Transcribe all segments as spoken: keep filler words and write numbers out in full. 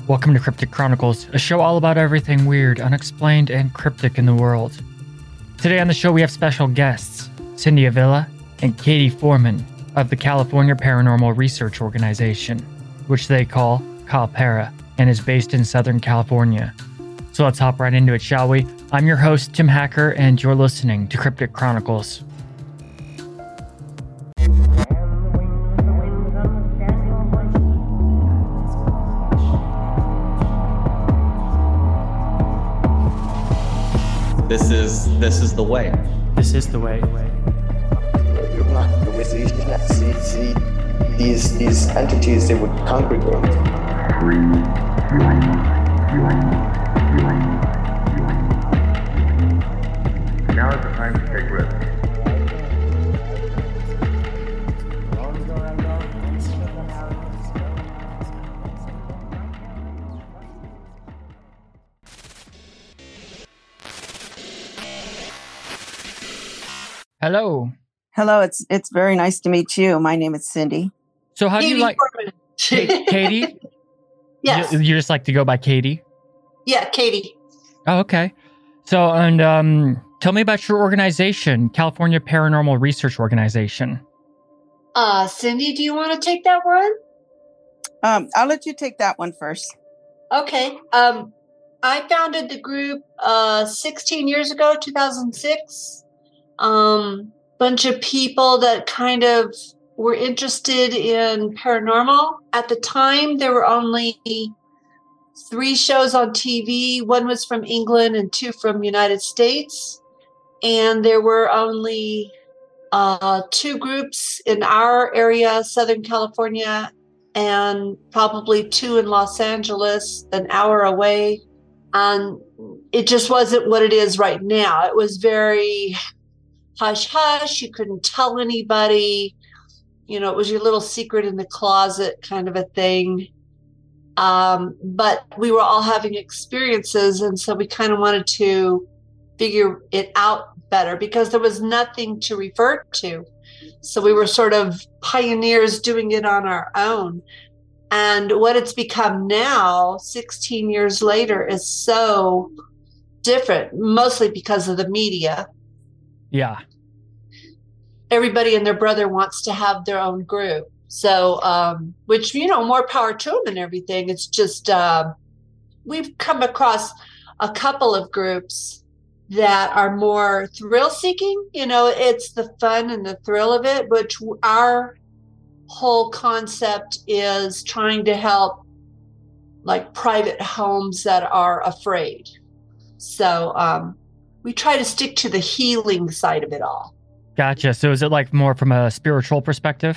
Welcome to Cryptic Chronicles, a show all about everything weird, unexplained, and cryptic in the world. Today on the show we have special guests, Cindy Avila and Katie Foreman of the California Paranormal Research Organization, which they call CalPara, and is based in Southern California. So let's hop right into it, shall we? I'm your host, Tim Hacker, and you're listening to Cryptic Chronicles. This is this is the way. This is the way. These these entities, they would congregate. Now is the time to take risks. Hello. Hello, it's it's very nice to meet you. My name is Cindy. So how do you Katie like Foreman. Ka- Katie? Yes. You, you just like to go by Katie? Yeah, Katie. Oh, okay. So, and um, tell me about your organization, California Paranormal Research Organization. Uh, Cindy, do you want to take that one? Um, I'll let you take that one first. Okay. Um, I founded the group uh, sixteen years ago, two thousand six. Um, bunch of people that kind of were interested in paranormal. At the time, there were only three shows on T V. One was from England and two from United States. And there were only uh, two groups in our area, Southern California, and probably two in Los Angeles, an hour away. And it just wasn't what it is right now. It was very hush hush. You couldn't tell anybody. You know, it was your little secret in the closet kind of a thing. Um, but we were all having experiences. And so we kind of wanted to figure it out better because there was nothing to refer to. So we were sort of pioneers doing it on our own. And what it's become now, sixteen years later, is so different, mostly because of the media. Yeah. Everybody and their brother wants to have their own group. So, um, which, you know, more power to them and everything. It's just, uh, we've come across a couple of groups that are more thrill seeking. You know, it's the fun and the thrill of it, which our whole concept is trying to help like private homes that are afraid. So, um, we try to stick to the healing side of it all. Gotcha. So is it like more from a spiritual perspective?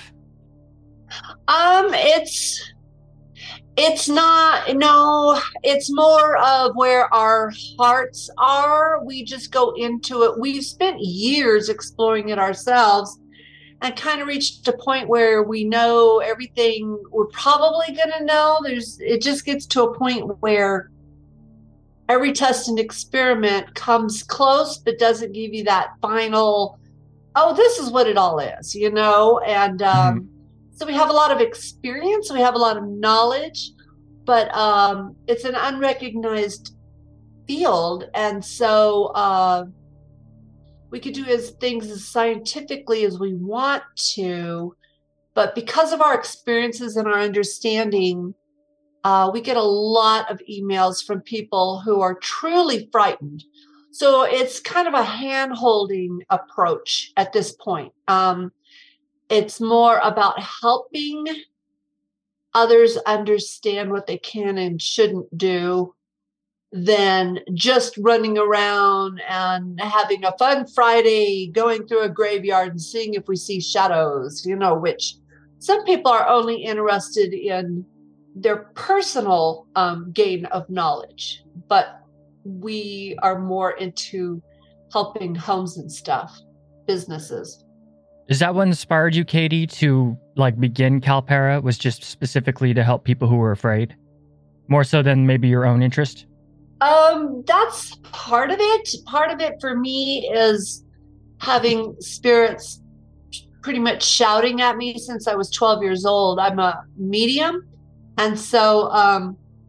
Um, it's, it's not, no, it's more of where our hearts are. We just go into it. We've spent years exploring it ourselves and kind of reached a point where we know everything we're probably going to know. There's, it just gets to a point where every test and experiment comes close, but doesn't give you that final, oh, this is what it all is, you know? And um, mm-hmm. So we have a lot of experience, we have a lot of knowledge, but um, it's an unrecognized field. And so uh, we could do as things as scientifically as we want to, but because of our experiences and our understanding, Uh, we get a lot of emails from people who are truly frightened. So it's kind of a hand-holding approach at this point. Um, it's more about helping others understand what they can and shouldn't do than just running around and having a fun Friday, going through a graveyard and seeing if we see shadows, you know, which some people are only interested in their personal um, gain of knowledge, but we are more into helping homes and stuff, businesses. Is that what inspired you, Katie, to like begin CalPara? Was just specifically to help people who were afraid, more so than maybe your own interest? Um, that's part of it. Part of it for me is having spirits pretty much shouting at me since I was twelve years old. I'm a medium. And so um,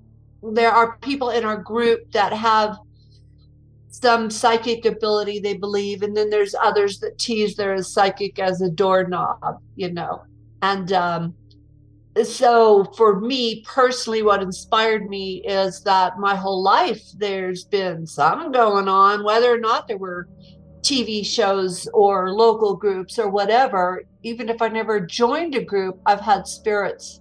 there are people in our group that have some psychic ability, they believe, and then there's others that tease they're as psychic as a doorknob, you know. And um, so for me personally, what inspired me is that my whole life there's been something going on, whether or not there were T V shows or local groups or whatever. Even if I never joined a group, I've had spirits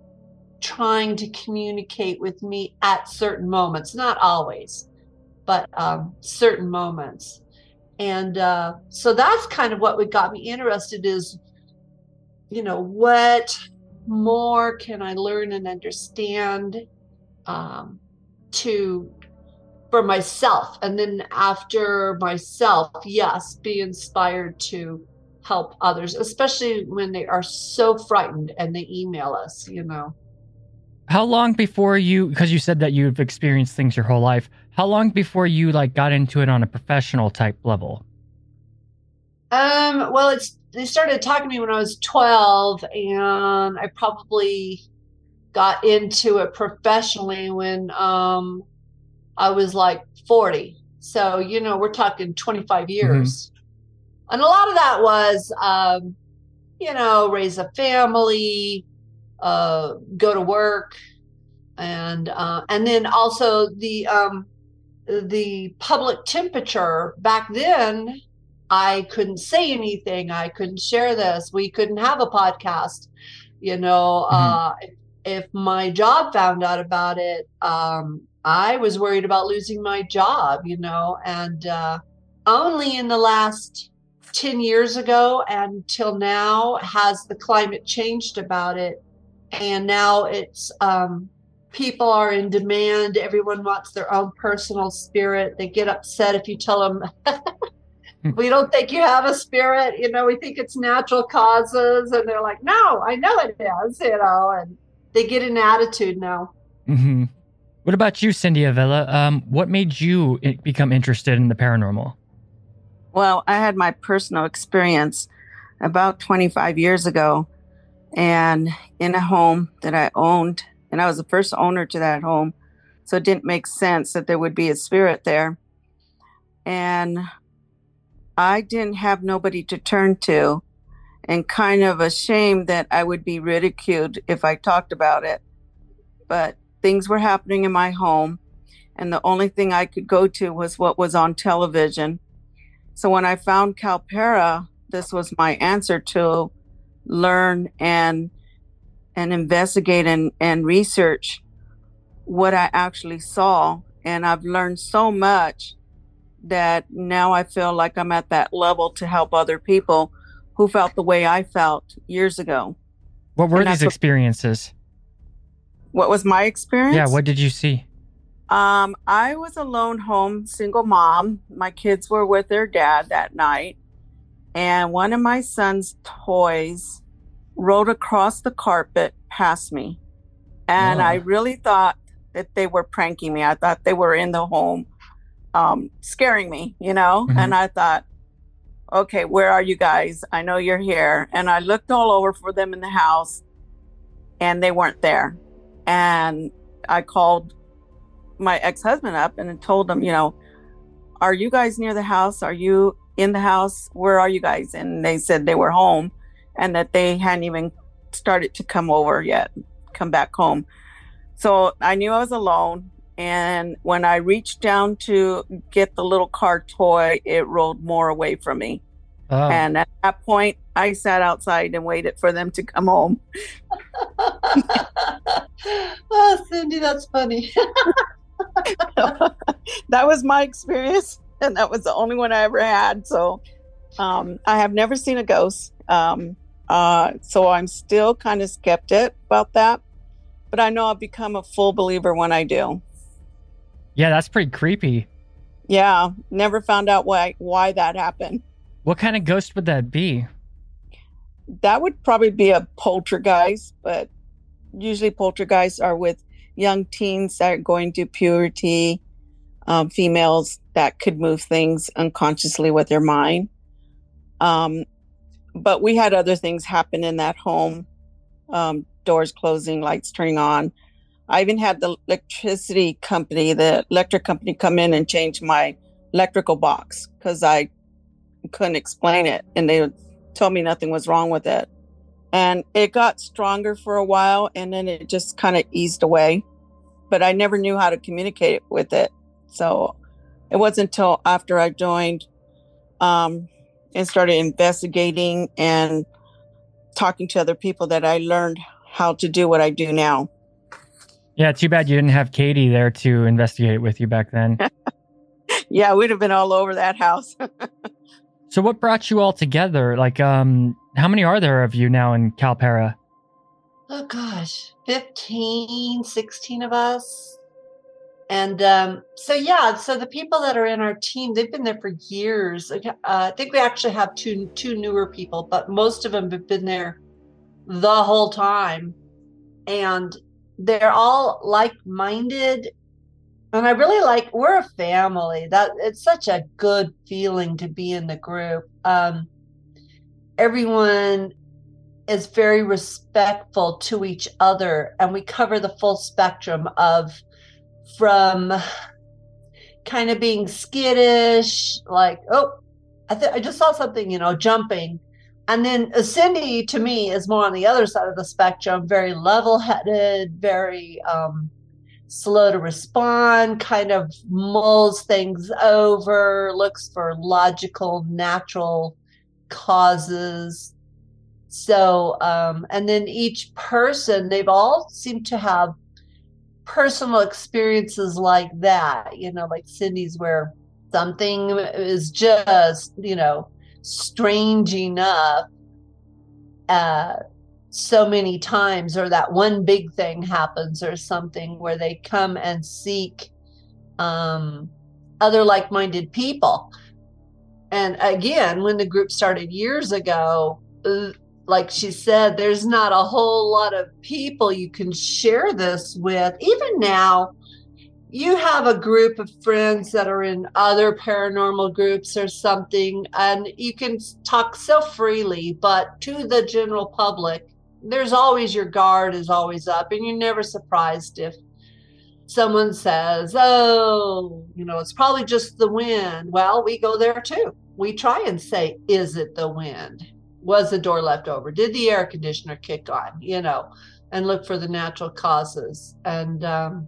trying to communicate with me at certain moments, not always, but um, certain moments. And uh, so that's kind of what would got me interested is, you know, what more can I learn and understand um, to for myself, and then after myself, yes, be inspired to help others, especially when they are so frightened and they email us, you know. How long before you, because you said that you've experienced things your whole life, how long before you like got into it on a professional type level? Um, well, it's they started talking to me when I was twelve, and I probably got into it professionally when um I was like forty. So, you know, we're talking twenty-five years. Mm-hmm. And a lot of that was, um, you know, raise a family, uh, go to work. And, uh, and then also the, um, the public temperature back then, I couldn't say anything. I couldn't share this. We couldn't have a podcast, you know, mm-hmm. uh, if, if my job found out about it, um, I was worried about losing my job, you know, and uh, only in the last ten years ago until now has the climate changed about it. And now it's um, people are in demand. Everyone wants their own personal spirit. They get upset if you tell them, we don't think you have a spirit. You know, we think it's natural causes. And they're like, no, I know it is, you know, and they get an attitude now. Mm-hmm. What about you, Cindy Avila? Um, what made you become interested in the paranormal? Well, I had my personal experience about twenty-five years ago, and in a home that I owned, and I was the first owner to that home, so it didn't make sense that there would be a spirit there. And I didn't have nobody to turn to, and kind of ashamed that I would be ridiculed if I talked about it. But things were happening in my home, and the only thing I could go to was what was on television. So when I found Kalpera, this was my answer to learn and and investigate and, and research what I actually saw. And I've learned so much that now I feel like I'm at that level to help other people who felt the way I felt years ago. What were these experiences? What was my experience? Yeah, what did you see? Um, I was a lone home single mom. My kids were with their dad that night. And one of my son's toys rolled across the carpet past me. And oh. I really thought that they were pranking me. I thought they were in the home um, scaring me, you know? Mm-hmm. And I thought, okay, where are you guys? I know you're here. And I looked all over for them in the house, and they weren't there. And I called my ex-husband up and told him, you know, are you guys near the house? Are you in the house? Where are you guys? And they said they were home and that they hadn't even started to come over yet, come back home. So I knew I was alone. And when I reached down to get the little car toy, it rolled more away from me. Oh. And at that point, I sat outside and waited for them to come home. Oh, Cindy, that's funny. That was my experience, and that was the only one I ever had. So um, I have never seen a ghost. Um, uh, so I'm still kind of skeptic about that. But I know I've become a full believer when I do. Yeah, that's pretty creepy. Yeah, never found out why why that happened. What kind of ghost would that be? That would probably be a poltergeist, but usually poltergeists are with young teens that are going through puberty, um, females that could move things unconsciously with their mind. Um, but we had other things happen in that home, um, doors closing, lights turning on. I even had the electricity company, the electric company come in and change my electrical box because I couldn't explain it. And they told me nothing was wrong with it. And it got stronger for a while and then it just kind of eased away. But I never knew how to communicate with it. So it wasn't until after I joined um, and started investigating and talking to other people that I learned how to do what I do now. Yeah, too bad you didn't have Katie there to investigate with you back then. Yeah, we'd have been all over that house. So what brought you all together? Like, um, how many are there of you now in Calpera? Oh gosh, fifteen, sixteen of us. And um, so, yeah, so the people that are in our team, they've been there for years. Uh, I think we actually have two two newer people, but most of them have been there the whole time. And they're all like-minded. And I really like, we're a family. That it's such a good feeling to be in the group. Um, everyone is very respectful to each other, and we cover the full spectrum of from kind of being skittish, like, oh, I, th- I just saw something, you know, jumping. And then uh, Cindy, to me, is more on the other side of the spectrum, very level-headed, very um, slow to respond, kind of mulls things over, looks for logical, natural causes. So, um, and then each person, they've all seemed to have personal experiences like that, you know, like Cindy's, where something is just, you know, strange enough uh, so many times, or that one big thing happens or something where they come and seek um, other like-minded people. And again, when the group started years ago, uh, like she said, there's not a whole lot of people you can share this with. Even now, you have a group of friends that are in other paranormal groups or something, and you can talk so freely, but to the general public, there's always, your guard is always up, and you're never surprised if someone says, oh, you know, it's probably just the wind. Well, we go there too. We try and say, is it the wind? Was the door left over? Did the air conditioner kick on? You know, and look for the natural causes. And, um,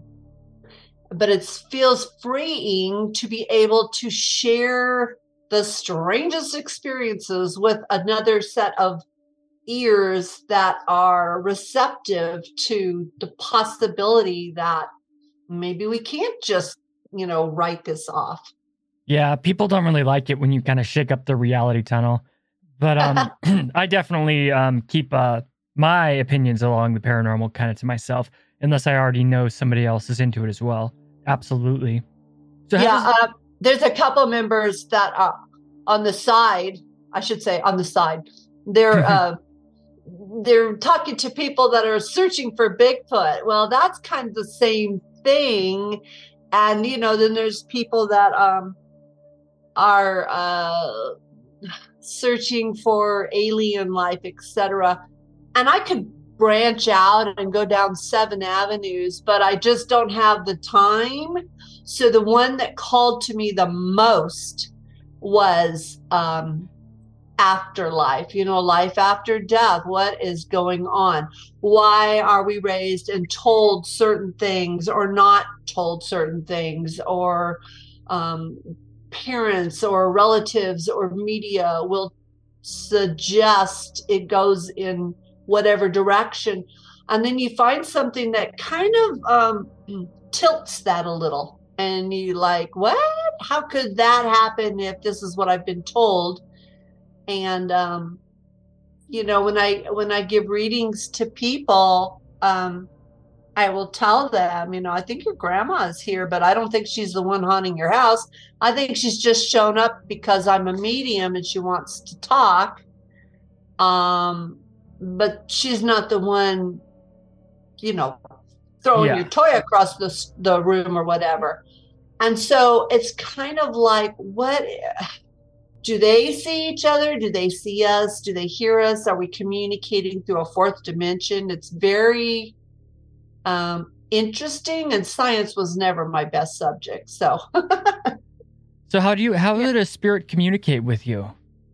but it feels freeing to be able to share the strangest experiences with another set of ears that are receptive to the possibility that maybe we can't just, you know, write this off. Yeah, people don't really like it when you kind of shake up the reality tunnel. But um, I definitely um, keep uh, my opinions along the paranormal kind of to myself, unless I already know somebody else is into it as well. Absolutely. So yeah, does- uh, there's a couple members that are on the side, I should say on the side. They're uh, they're talking to people that are searching for Bigfoot. Well, that's kind of the same thing. And, you know, then there's people that um, are uh, searching for alien life, et cetera. And I could branch out and go down seven avenues, but I just don't have the time. So the one that called to me the most was um, afterlife, you know, life after death. What is going on? Why are we raised and told certain things or not told certain things? Or um, parents or relatives or media will suggest it goes in whatever direction. And then you find something that kind of um, tilts that a little. And you like, what? How could that happen if this is what I've been told? And, um, you know, when I when I give readings to people, um, I will tell them, you know, I think your grandma is here, but I don't think she's the one haunting your house. I think she's just shown up because I'm a medium and she wants to talk. Um, but she's not the one, you know, throwing yeah. your toy across the, the room or whatever. And so it's kind of like, what, do they see each other? Do they see us? Do they hear us? Are we communicating through a fourth dimension? It's very, um, interesting, and science was never my best subject. So, So how do you, how did a spirit communicate with you?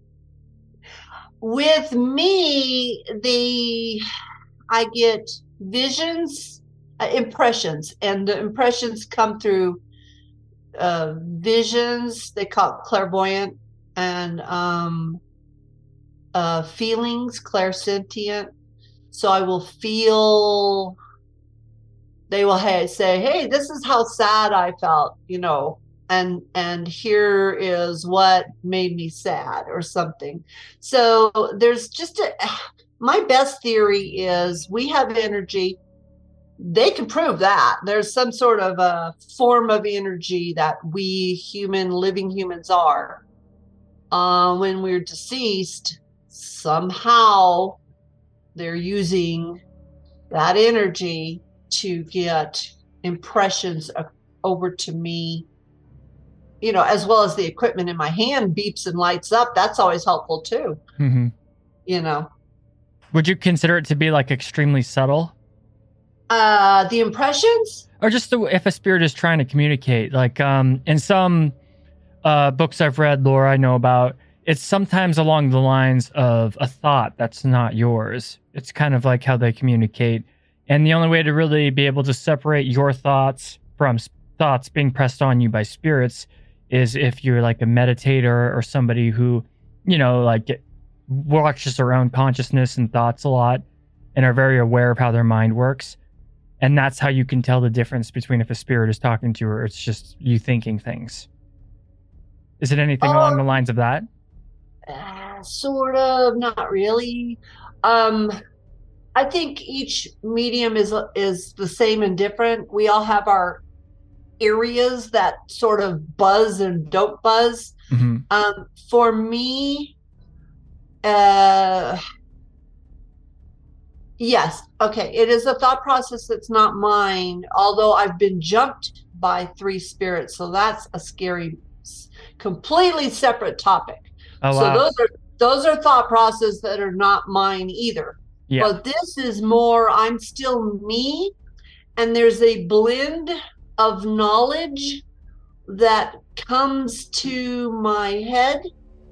with me, the I get visions, uh, impressions, and the impressions come through uh, visions. They call it clairvoyant, and um, uh, feelings, clairsentient. So I will feel. They will ha- say, "Hey, this is how sad I felt," you know, and and here is what made me sad, or something. So there's just a. My best theory is we have energy. They can prove that there's some sort of a form of energy that we human living humans are. Uh, when we're deceased, somehow they're using that energy to get impressions of, over to me, you know, as well as the equipment in my hand beeps and lights up. That's always helpful too. Mm-hmm. You know, Would you consider it to be like extremely subtle? uh, the impressions. Or just the, if a spirit is trying to communicate, like um, in some uh, books I've read, lore I know about, it's sometimes along the lines of a thought that's not yours. It's kind of like how they communicate. And the only way to really be able to separate your thoughts from s- thoughts being pressed on you by spirits is if you're like a meditator or somebody who, you know, like get, watches their own consciousness and thoughts a lot and are very aware of how their mind works. And that's how you can tell the difference between if a spirit is talking to you or it's just you thinking things. Is it anything Oh. along the lines of that? Uh, sort of, not really. Um, I think each medium is is the same and different. We all have our areas that sort of buzz and don't buzz. Mm-hmm. Um, for me, uh, yes, okay, it is a thought process that's not mine. Although I've been jumped by three spirits, so that's a scary, s- completely separate topic. Oh, So wow. those are those are thought processes that are not mine either. Yeah. But this is more, I'm still me, and there's a blend of knowledge that comes to my head.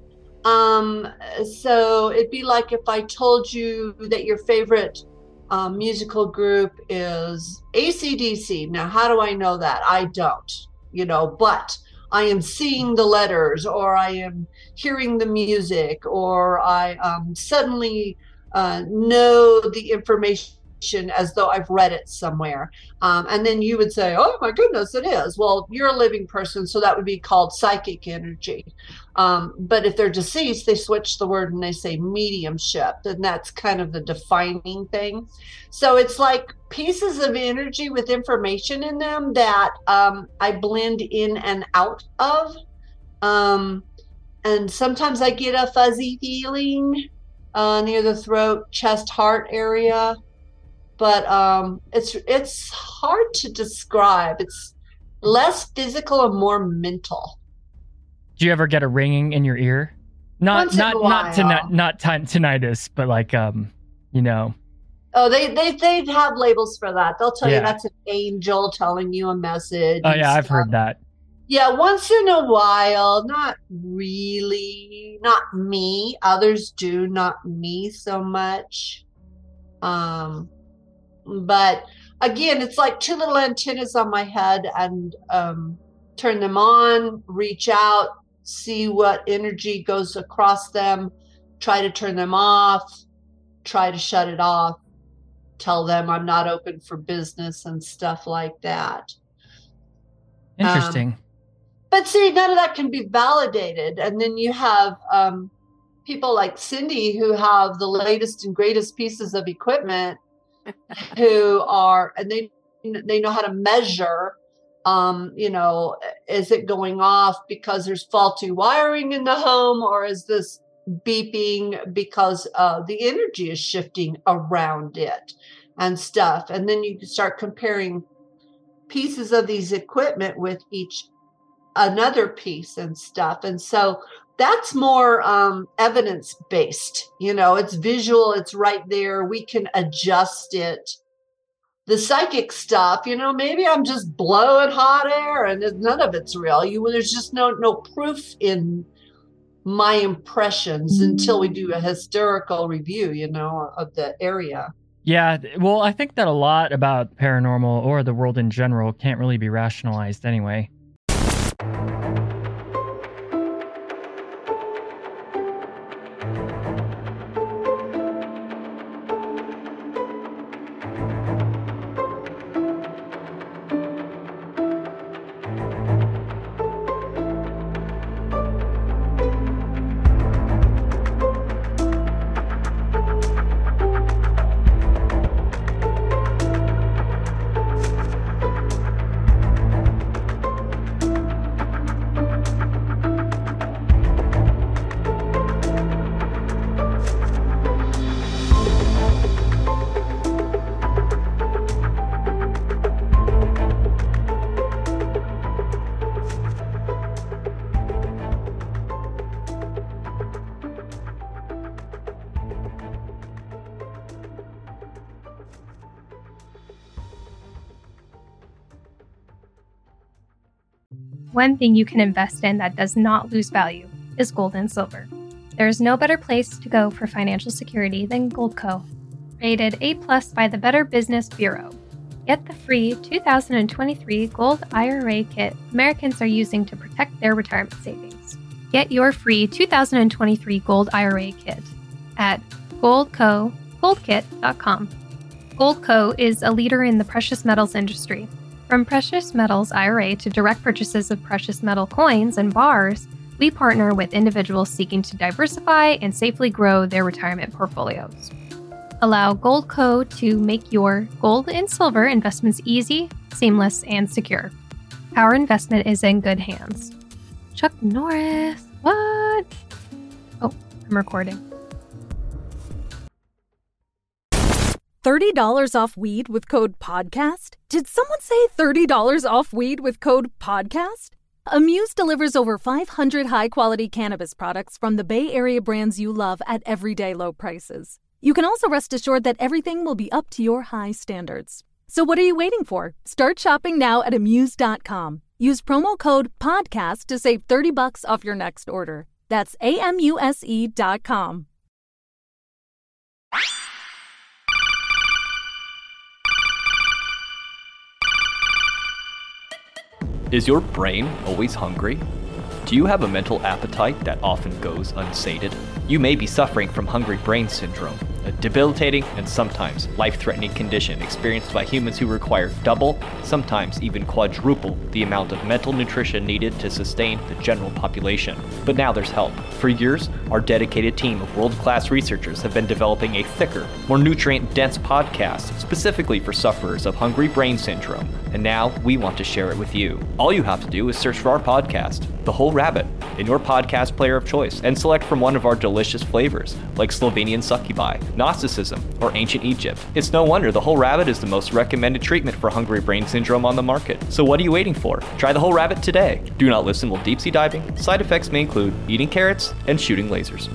Um, so it'd be like if I told you that your favorite um, musical group is A C D C. Now, how do I know that? I don't, you know, but I am seeing the letters, or I am hearing the music, or I um, suddenly uh, know the information as though I've read it somewhere. Um, and then you would say, oh my goodness, it is. Well, you're a living person, so that would be called psychic energy. Um, but if they're deceased, they switch the word and they say mediumship, and that's kind of the defining thing. So it's like pieces of energy with information in them that um, I blend in and out of. Um, and sometimes I get a fuzzy feeling uh, near the throat, chest, heart area. But um, it's it's hard to describe. It's less physical and more mental. Do you ever get a ringing in your ear? Not Once in not a not to while. not tin- tinnitus, but like um, you know. Oh, they they they have labels for that. They'll tell Yeah. you that's an angel telling you a message. Oh and yeah, I've stuff. heard that. Yeah, once in a while, not really, not me. Others do, not me so much. Um, but again, it's like two little antennas on my head, and um, turn them on, reach out, see what energy goes across them, try to turn them off, try to shut it off, tell them I'm not open for business and stuff like that. Interesting. Um, But see, none of that can be validated. And then you have um, people like Cindy who have the latest and greatest pieces of equipment, who are, and they they know how to measure. Um, you know, is it going off because there's faulty wiring in the home, or is this beeping because uh, the energy is shifting around it and stuff? And then you start comparing pieces of these equipment with each another piece and stuff. And so that's more um, evidence based, you know, it's visual, it's right there. We can adjust it the psychic stuff, you know, maybe I'm just blowing hot air and none of it's real. You there's just no no proof in my impressions until we do a historical review, you know, of the area. Yeah, well, I think that a lot about paranormal or the world in general can't really be rationalized anyway. One thing you can invest in that does not lose value is gold and silver. There is no better place to go for financial security than Goldco. Rated A plus by the Better Business Bureau. Get the free two thousand twenty-three Gold I R A kit Americans are using to protect their retirement savings. Get your free two thousand twenty-three Gold I R A kit at goldco gold kit dot com. Goldco is a leader in the precious metals industry. From precious metals I R A to direct purchases of precious metal coins and bars, we partner with individuals seeking to diversify and safely grow their retirement portfolios. Allow Goldco to make your gold and silver investments easy, seamless, and secure. Our investment is in good hands. Chuck Norris, what? Oh, I'm recording. thirty dollars off weed with code PODCAST? Did someone say thirty dollars off weed with code PODCAST? Amuse delivers over five hundred high-quality cannabis products from the Bay Area brands you love at everyday low prices. You can also rest assured that everything will be up to your high standards. So what are you waiting for? Start shopping now at amuse dot com. Use promo code PODCAST to save thirty bucks off your next order. That's A M U S E dot com. Is your brain always hungry? Do you have a mental appetite that often goes unsated? You may be suffering from hungry brain syndrome, a debilitating and sometimes life-threatening condition experienced by humans who require double, sometimes even quadruple, the amount of mental nutrition needed to sustain the general population. But now there's help. For years, our dedicated team of world-class researchers have been developing a thicker, more nutrient-dense podcast specifically for sufferers of hungry brain syndrome, and now we want to share it with you. All you have to do is search for our podcast, The Whole Rabbit, in your podcast player of choice, and select from one of our delicious flavors, like Slovenian succubi, Gnosticism, or Ancient Egypt. It's no wonder The Whole Rabbit is the most recommended treatment for hungry brain syndrome on the market. So what are you waiting for? Try The Whole Rabbit today. Do not listen while deep sea diving. Side effects may include eating carrots and shooting lasers.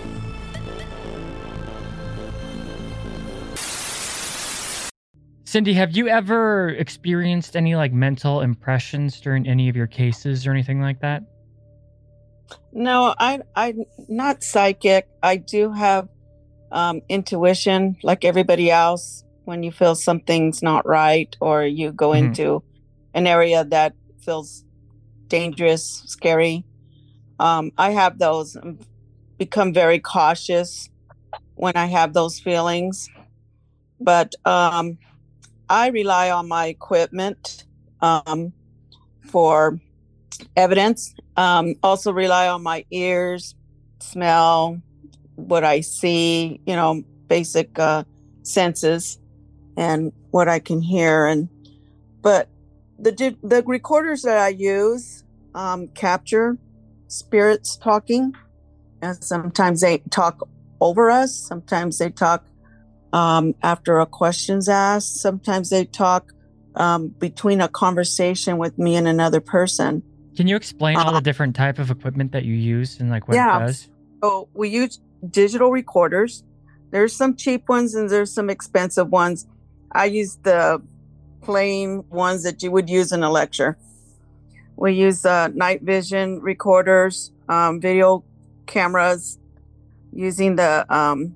Cindy, have you ever experienced any like mental impressions during any of your cases or anything like that? No, I, I'm not psychic. I do have um, intuition like everybody else. When you feel something's not right or you go mm-hmm. into an area that feels dangerous, scary, um, I have those. Become very cautious when I have those feelings. But um, I rely on my equipment um, for evidence. Um, also rely on my ears, smell, what I see, you know, basic uh, senses and what I can hear. And but the the recorders that I use um, capture spirits talking, and sometimes they talk over us. Sometimes they talk um, after a question's asked. Sometimes they talk um, between a conversation with me and another person. Can you explain all the different type of equipment that you use and like what yeah. it does? So we use digital recorders. There's some cheap ones and there's some expensive ones. I use the plain ones that you would use in a lecture. We use uh, night vision recorders, um, video cameras, using the um,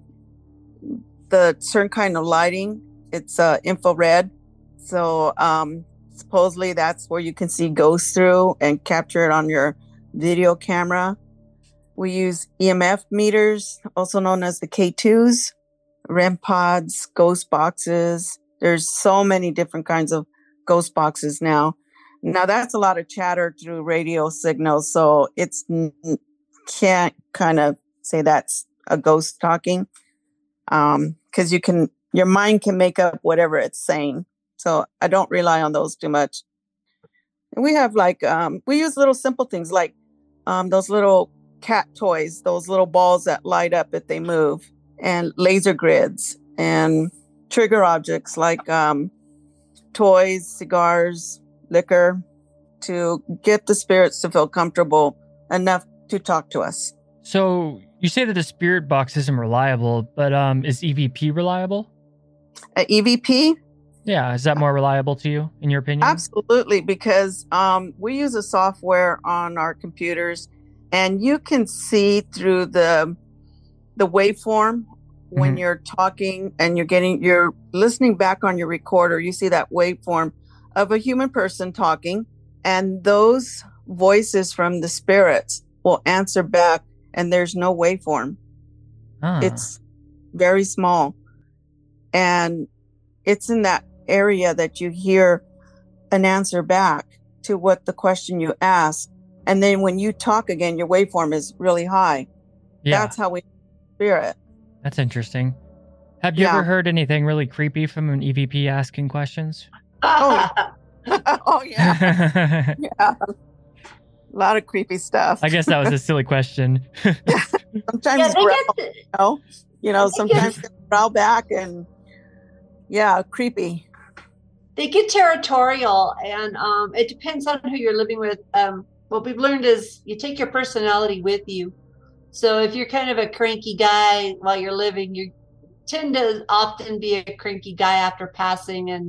the certain kind of lighting. It's uh, infrared. So um, supposedly that's where you can see ghosts through and capture it on your video camera. We use E M F meters, also known as the K twos, R E M pods, ghost boxes. There's so many different kinds of ghost boxes now. Now that's a lot of chatter through radio signals, so it's can't kind of say that's a ghost talking, um, because you can your mind can make up whatever it's saying. So I don't rely on those too much. And we have like um, we use little simple things like um, those little cat toys, those little balls that light up if they move, and laser grids and trigger objects like um, toys, cigars, liquor, to get the spirits to feel comfortable enough to talk to us. So you say that the spirit box isn't reliable, but um, is E V P reliable? Uh, E V P? Yeah, is that more reliable to you, in your opinion? Absolutely, because um, we use a software on our computers, and you can see through the the waveform when mm-hmm. you're talking and you're getting you're listening back on your recorder. You see that waveform of a human person talking, and those voices from the spirits will answer back, and there's no waveform. Ah. It's very small, and it's in that area that you hear an answer back to what the question you ask, and then when you talk again, your waveform is really high. Yeah. That's how we spirit. That's interesting. Have you Yeah. ever heard anything really creepy from an E V P asking questions? Oh yeah. Oh yeah. Yeah. A lot of creepy stuff. I guess that was a silly question. Sometimes Yeah, they growl, get the- you know, you know, they sometimes get- they growl back, and yeah, creepy. They get territorial, and um, it depends on who you're living with. Um, what we've learned is you take your personality with you. So if you're kind of a cranky guy while you're living, you tend to often be a cranky guy after passing. And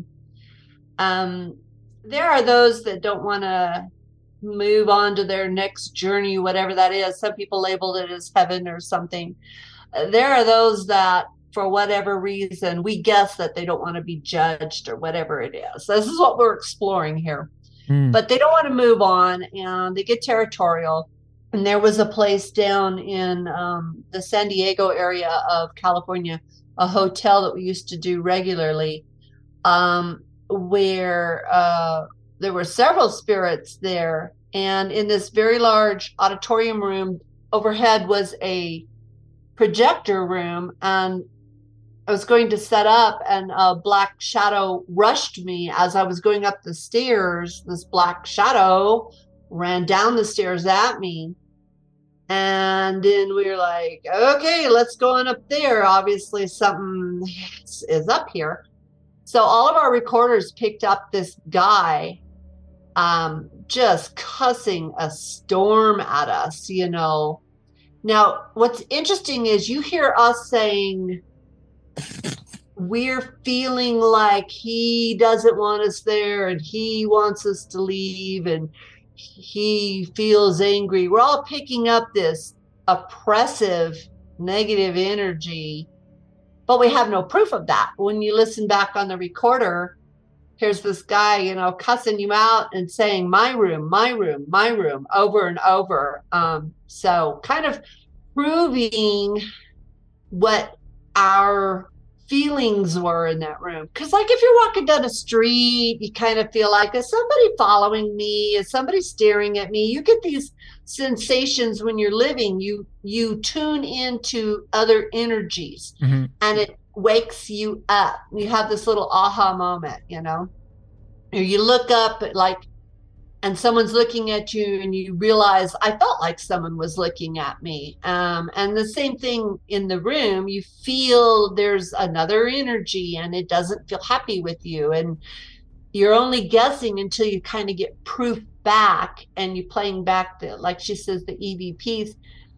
um, there are those that don't want to move on to their next journey, whatever that is. Some people labeled it as heaven or something. Uh, There are those that, for whatever reason, we guess that they don't want to be judged or whatever it is. This is what we're exploring here. Hmm. But they don't want to move on, and they get territorial. And there was a place down in um, the San Diego area of California, a hotel that we used to do regularly, um, where uh, there were several spirits there. And in this very large auditorium room, overhead was a projector room, and I was going to set up, and a black shadow rushed me as I was going up the stairs. This black shadow ran down the stairs at me. And then we were like, okay, let's go on up there. Obviously something is, is up here. So all of our recorders picked up this guy um, just cussing a storm at us, you know. Now, what's interesting is you hear us saying, we're feeling like he doesn't want us there, and he wants us to leave, and he feels angry. We're all picking up this oppressive, negative energy, but we have no proof of that. When you listen back on the recorder, here's this guy, you know, cussing you out and saying, my room, my room, my room, over and over. Um, so kind of proving what our feelings were in that room. Because like if you're walking down a street, you kind of feel like, is somebody following me? Is somebody staring at me? You get these sensations when you're living. You you tune into other energies, Mm-hmm. and it wakes you up. You have this little aha moment, you know. Or you look up at like, and someone's looking at you, and you realize, I felt like someone was looking at me. Um, and the same thing in the room, you feel there's another energy, and it doesn't feel happy with you. And you're only guessing until you kind of get proof back, and you're playing back the, like she says, the E V Ps.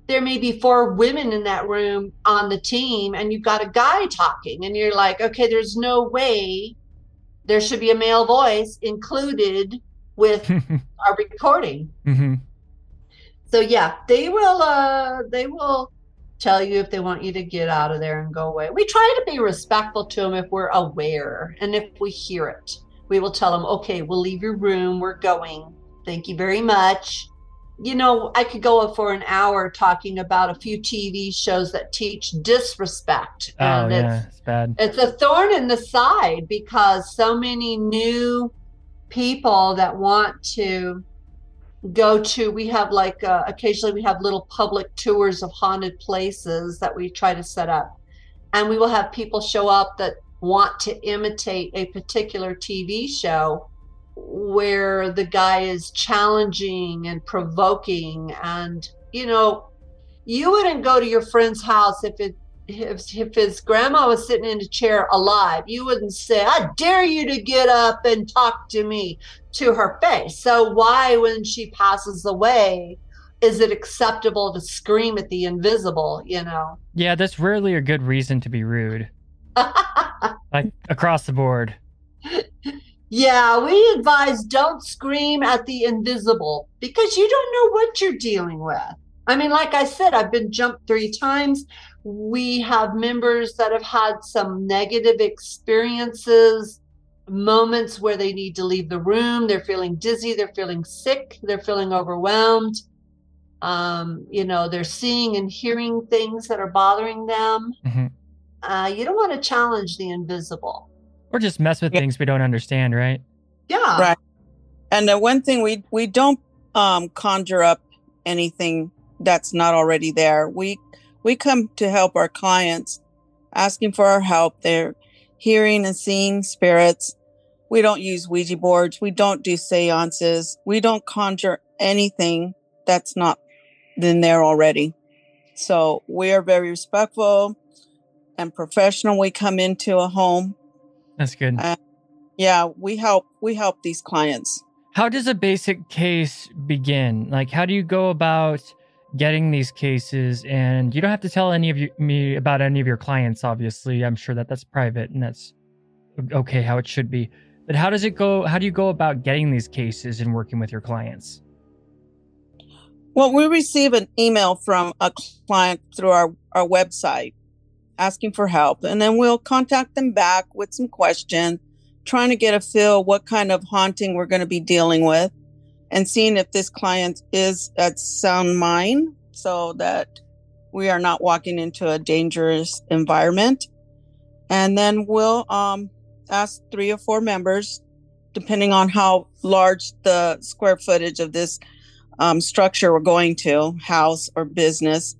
there may be four women in that room on the team, and you've got a guy talking, and you're like, okay, there's no way there should be a male voice included with our recording. Mm-hmm. So yeah, they will uh they will tell you if they want you to get out of there and go away. We try to be respectful to them if we're aware, and if we hear it, we will tell them, okay, we'll leave your room, we're going, thank you very much. You know, I could go for an hour talking about a few T V shows that teach disrespect. Oh, and yeah, it's, it's bad. It's a thorn in the side because so many new people that want to go to, we have like, uh, occasionally we have little public tours of haunted places that we try to set up. And we will have people show up that want to imitate a particular T V show where the guy is challenging and provoking, and you know, you wouldn't go to your friend's house if it if, if his grandma was sitting in a chair alive. You wouldn't say, I dare you to get up and talk to me to her face. So why, when she passes away, is it acceptable to scream at the invisible, you know? Yeah, that's rarely a good reason to be rude. Like across the board. Yeah, we advise don't scream at the invisible because you don't know what you're dealing with. I mean, like I said, I've been jumped three times. We have members that have had some negative experiences, moments where they need to leave the room. They're feeling dizzy. They're feeling sick. They're feeling overwhelmed. Um, you know, they're seeing and hearing things that are bothering them. Mm-hmm. Uh, you don't want to challenge the invisible. Or just mess with Yeah. things we don't understand, right? Yeah. Right. And the one thing we we don't um, conjure up anything that's not already there. We we come to help our clients, asking for our help. They're hearing and seeing spirits. We don't use Ouija boards. We don't do seances. We don't conjure anything that's not in there already. So we are very respectful and professional. We come into a home. That's good. Uh, yeah, we help we help these clients. How does a basic case begin? Like, how do you go about getting these cases? And you don't have to tell any of you, me about any of your clients, obviously. I'm sure that that's private and that's okay, how it should be. But how does it go? How do you go about getting these cases and working with your clients? Well, we receive an email from a client through our, our website asking for help. And then we'll contact them back with some questions, trying to get a feel what kind of haunting we're going to be dealing with and seeing if this client is at sound mind so that we are not walking into a dangerous environment. And then we'll um, ask three or four members, depending on how large the square footage of this um, structure we're going to, house or business.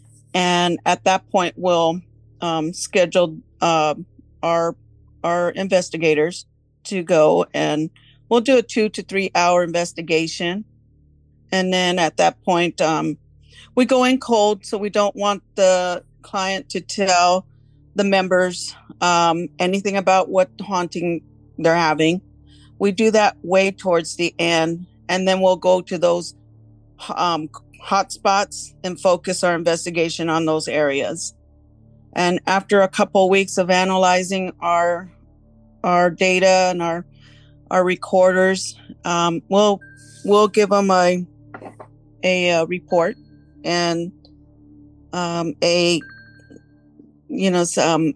And at that point, we'll um, schedule uh, our our investigators to go, and we'll do a two to three hour investigation. And then at that point, um, we go in cold, so we don't want the client to tell the members um, anything about what haunting they're having. We do that way towards the end, and then we'll go to those um, hot spots and focus our investigation on those areas. And after a couple of weeks of analyzing our our data and our our recorders, um, we'll we'll give them a a, a report and um, a you know some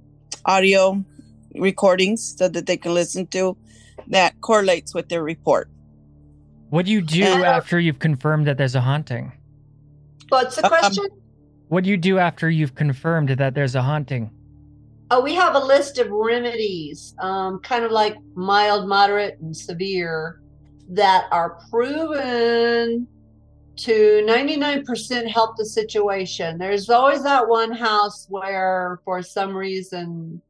audio recordings so that they can listen to that correlates with their report. What do you do And- after you've confirmed that there's a haunting? What's the question? Um, What do you do after you've confirmed that there's a haunting? Oh, we have a list of remedies, um, kind of like mild, moderate, and severe, that are proven to ninety-nine percent help the situation. There's always that one house where, for some reason,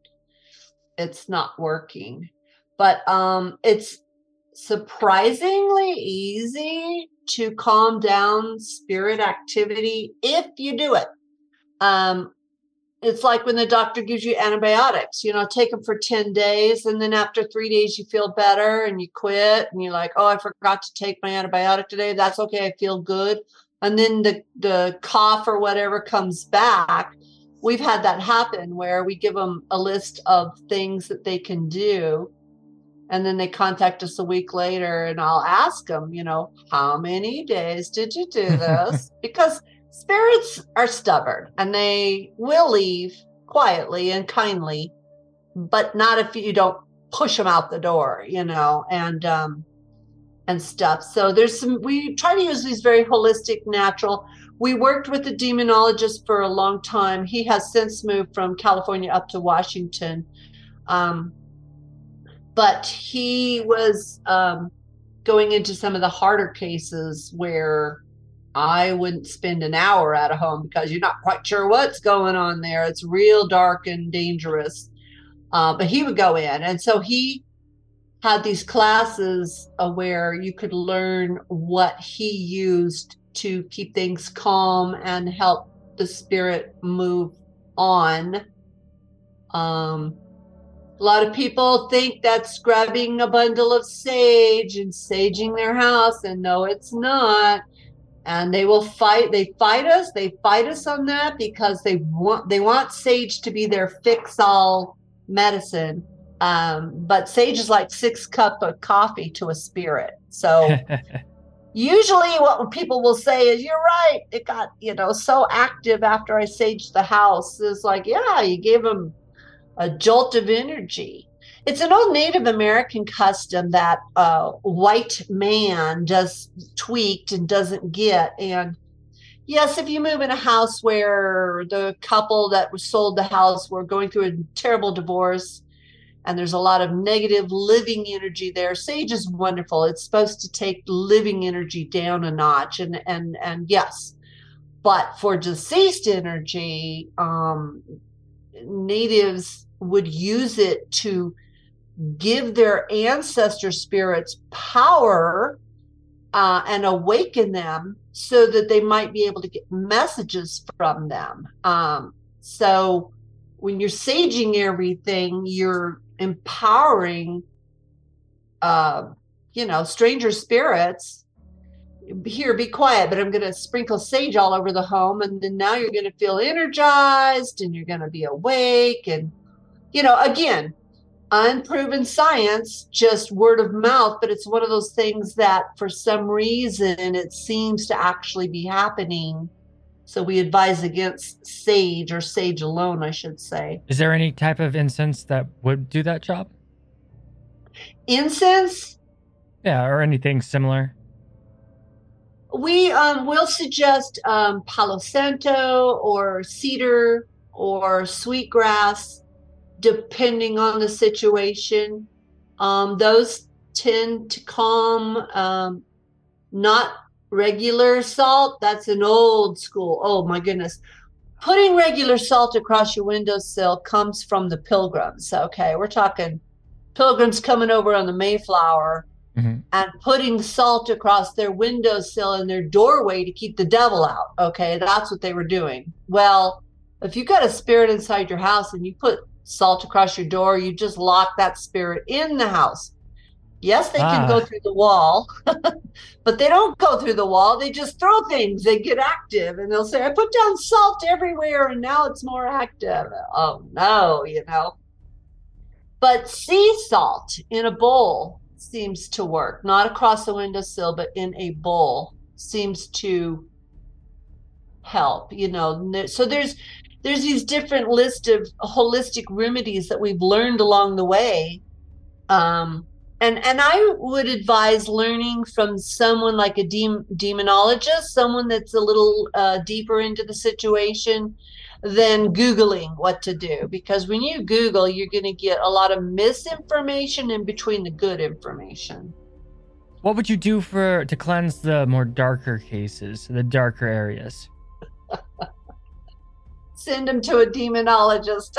it's not working. But um, it's surprisingly easy to calm down spirit activity if you do it. Um, it's like when the doctor gives you antibiotics, you know, take them for ten days. And then after three days, you feel better and you quit. And you're like, oh, I forgot to take my antibiotic today. That's okay. I feel good. and then the, the cough or whatever comes back. We've had that happen where we give them a list of things that they can do. And then they contact us a week later, and I'll ask them, you know, how many days did you do this? Because spirits are stubborn and they will leave quietly and kindly, but not if you don't push them out the door, you know, and, um, and stuff. So there's some, we try to use these very holistic, natural. We worked with a demonologist for a long time. He has since moved from California up to Washington. Um, but he was um, going into some of the harder cases where I wouldn't spend an hour at a home because you're not quite sure what's going on there. It's real dark and dangerous. Uh, but he would go in. And so he had these classes uh, where you could learn what he used to keep things calm and help the spirit move on. Um, a lot of people think that's grabbing a bundle of sage and saging their house, and no, it's not. And they will fight. They fight us. They fight us on that because they want they want sage to be their fix-all medicine. Um, but sage is like six cup of coffee to a spirit. So usually what people will say is, you're right. It got, you know, so active after I saged the house. It's like, yeah, you gave them a jolt of energy. It's an old Native American custom that uh, white man just tweaked and doesn't get. And yes, if you move in a house where the couple that sold the house were going through a terrible divorce, and there's a lot of negative living energy there, sage is wonderful. It's supposed to take living energy down a notch. And and and yes, but for deceased energy, um, natives would use it to give their ancestor spirits power uh, and awaken them so that they might be able to get messages from them. Um, so when you're saging everything, you're empowering, uh, you know, stranger spirits. Here, be quiet, but I'm going to sprinkle sage all over the home. And then now you're going to feel energized and you're going to be awake. And, you know, again, unproven science, just word of mouth, but it's one of those things that for some reason it seems to actually be happening. So we advise against sage, or sage alone, I should say. Is there any type of incense that would do that job? Incense? Yeah, or anything similar. We um, will suggest um, Palo Santo or cedar or sweetgrass, depending on the situation. Um, those tend to calm, um, not regular salt. That's an old school. Oh my goodness. Putting regular salt across your windowsill comes from the Pilgrims. Okay, we're talking Pilgrims coming over on the Mayflower mm-hmm. and putting salt across their windowsill and their doorway to keep the devil out. Okay, that's what they were doing. Well, if you got a spirit inside your house and you put salt across your door, you just lock that spirit in the house. Yes, they ah. can go through the wall, but they don't go through the wall. They just throw things. They get active, and they'll say, I put down salt everywhere, and now it's more active. Oh, no, you know. But sea salt in a bowl seems to work. Not across the windowsill, but in a bowl seems to help, you know. So there's there's these different list of holistic remedies that we've learned along the way. Um, and and I would advise learning from someone like a dem- demonologist, someone that's a little uh, deeper into the situation than Googling what to do. Because when you Google, you're going to get a lot of misinformation in between the good information. What would you do for to cleanse the more darker cases, the darker areas? Send them to a demonologist.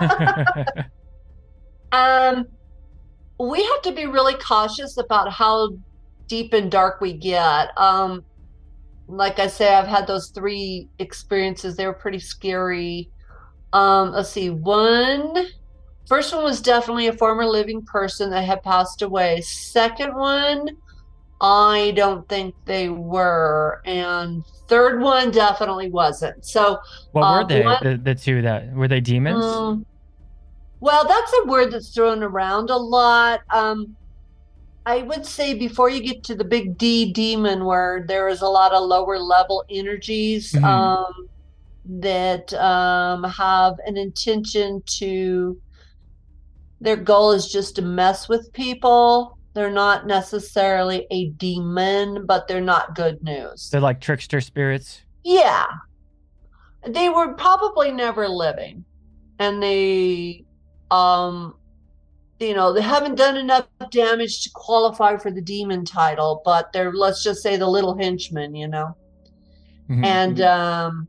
um, we have to be really cautious about how deep and dark we get. Um, like I say, I've had those three experiences. They were pretty scary. Um, let's see. One, first one was definitely a former living person that had passed away. Second one I don't think they were. And third one definitely wasn't. So what uh, were they? one, the, the two that were they demons? Um, well, that's a word that's thrown around a lot. Um, I would say before you get to the big D demon word, there is a lot of lower level energies Mhm. um, that um, have an intention to, their goal is just to mess with people. They're not necessarily a demon, but they're not good news. They're like trickster spirits. Yeah. They were probably never living. And they, um, you know, they haven't done enough damage to qualify for the demon title, but they're, let's just say, the little henchmen, you know. Mhm. And um,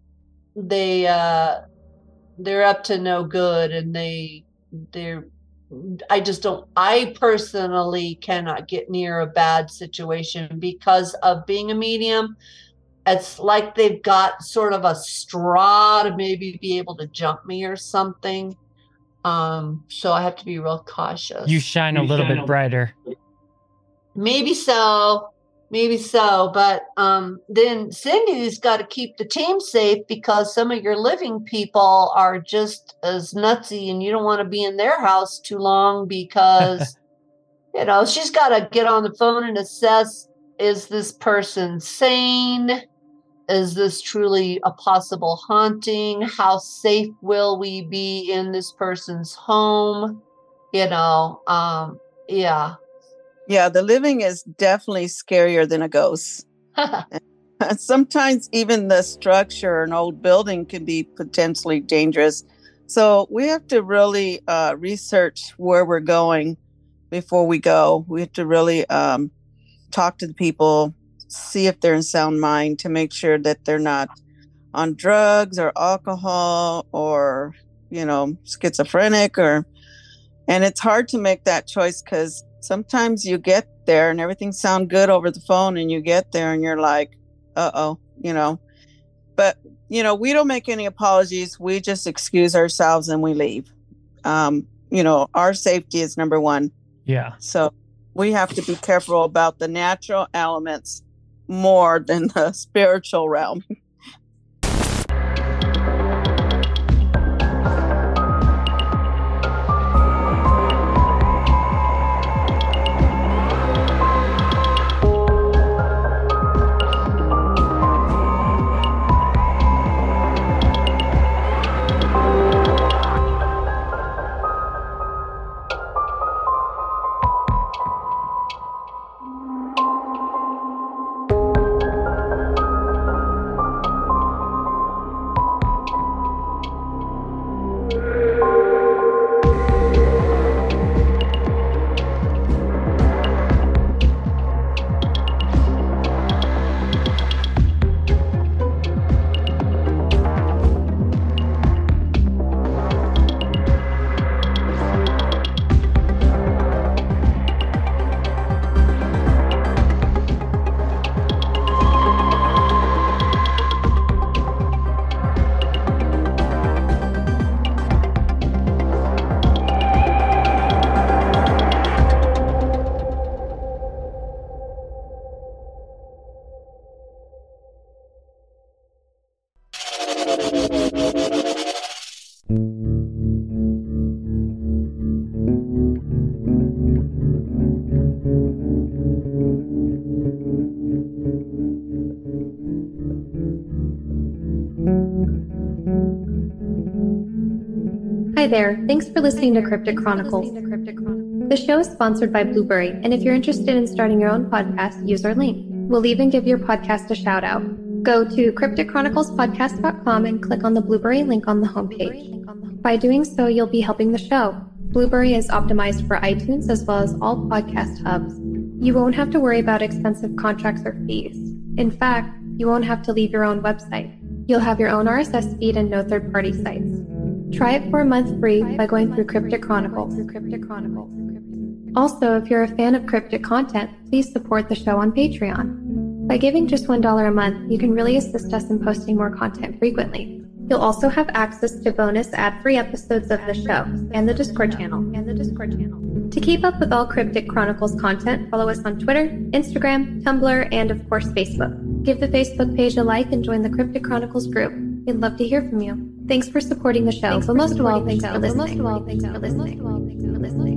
they, uh, they're up to no good, and they, they're, I just don't, I personally cannot get near a bad situation because of being a medium. It's like they've got sort of a straw to maybe be able to jump me or something. Um, so I have to be real cautious. You shine a You little shine bit a- brighter. Maybe so. Maybe so. But um, then Cindy's got to keep the team safe because some of your living people are just as nutsy, and you don't want to be in their house too long because, you know, she's got to get on the phone and assess, is this person sane? Is this truly a possible haunting? How safe will we be in this person's home? You know, um, yeah. Yeah, the living is definitely scarier than a ghost. Sometimes even the structure, an old building, can be potentially dangerous. So we have to really uh, research where we're going before we go. We have to really um, talk to the people, see if they're in sound mind, to make sure that they're not on drugs or alcohol or, you know, schizophrenic. Or, and it's hard to make that choice because sometimes you get there and everything sounds good over the phone, and you get there and you're like, uh-oh, you know. But, you know, we don't make any apologies. We just excuse ourselves and we leave. Um, you know, our safety is number one. Yeah. So we have to be careful about the natural elements more than the spiritual realm. Hi there, thanks for listening to Cryptic Chronicles. The show is sponsored by Blueberry, and if you're interested in starting your own podcast, use our link. We'll even give your podcast a shout out. Go to cryptic chronicles podcast dot com and click on the Blueberry link on the homepage. By doing so, you'll be helping the show. Blueberry is optimized for iTunes as well as all podcast hubs. You won't have to worry about expensive contracts or fees. In fact, you won't have to leave your own website. You'll have your own R S S feed and no third-party sites. Try it for a month free by going through Cryptic Chronicles. Also, if you're a fan of cryptic content, please support the show on Patreon. By giving just one dollar a month, you can really assist us in posting more content frequently. You'll also have access to bonus ad-free episodes of the show and the Discord channel. And the Discord channel. To keep up with all Cryptic Chronicles content, follow us on Twitter, Instagram, Tumblr, and of course Facebook. Give the Facebook page a like and join the Cryptic Chronicles group. We'd love to hear from you. Thanks for supporting the show, thanks but most of all, thanks for listening. Most of all, thanks for listening. Most of all, thanks for listening.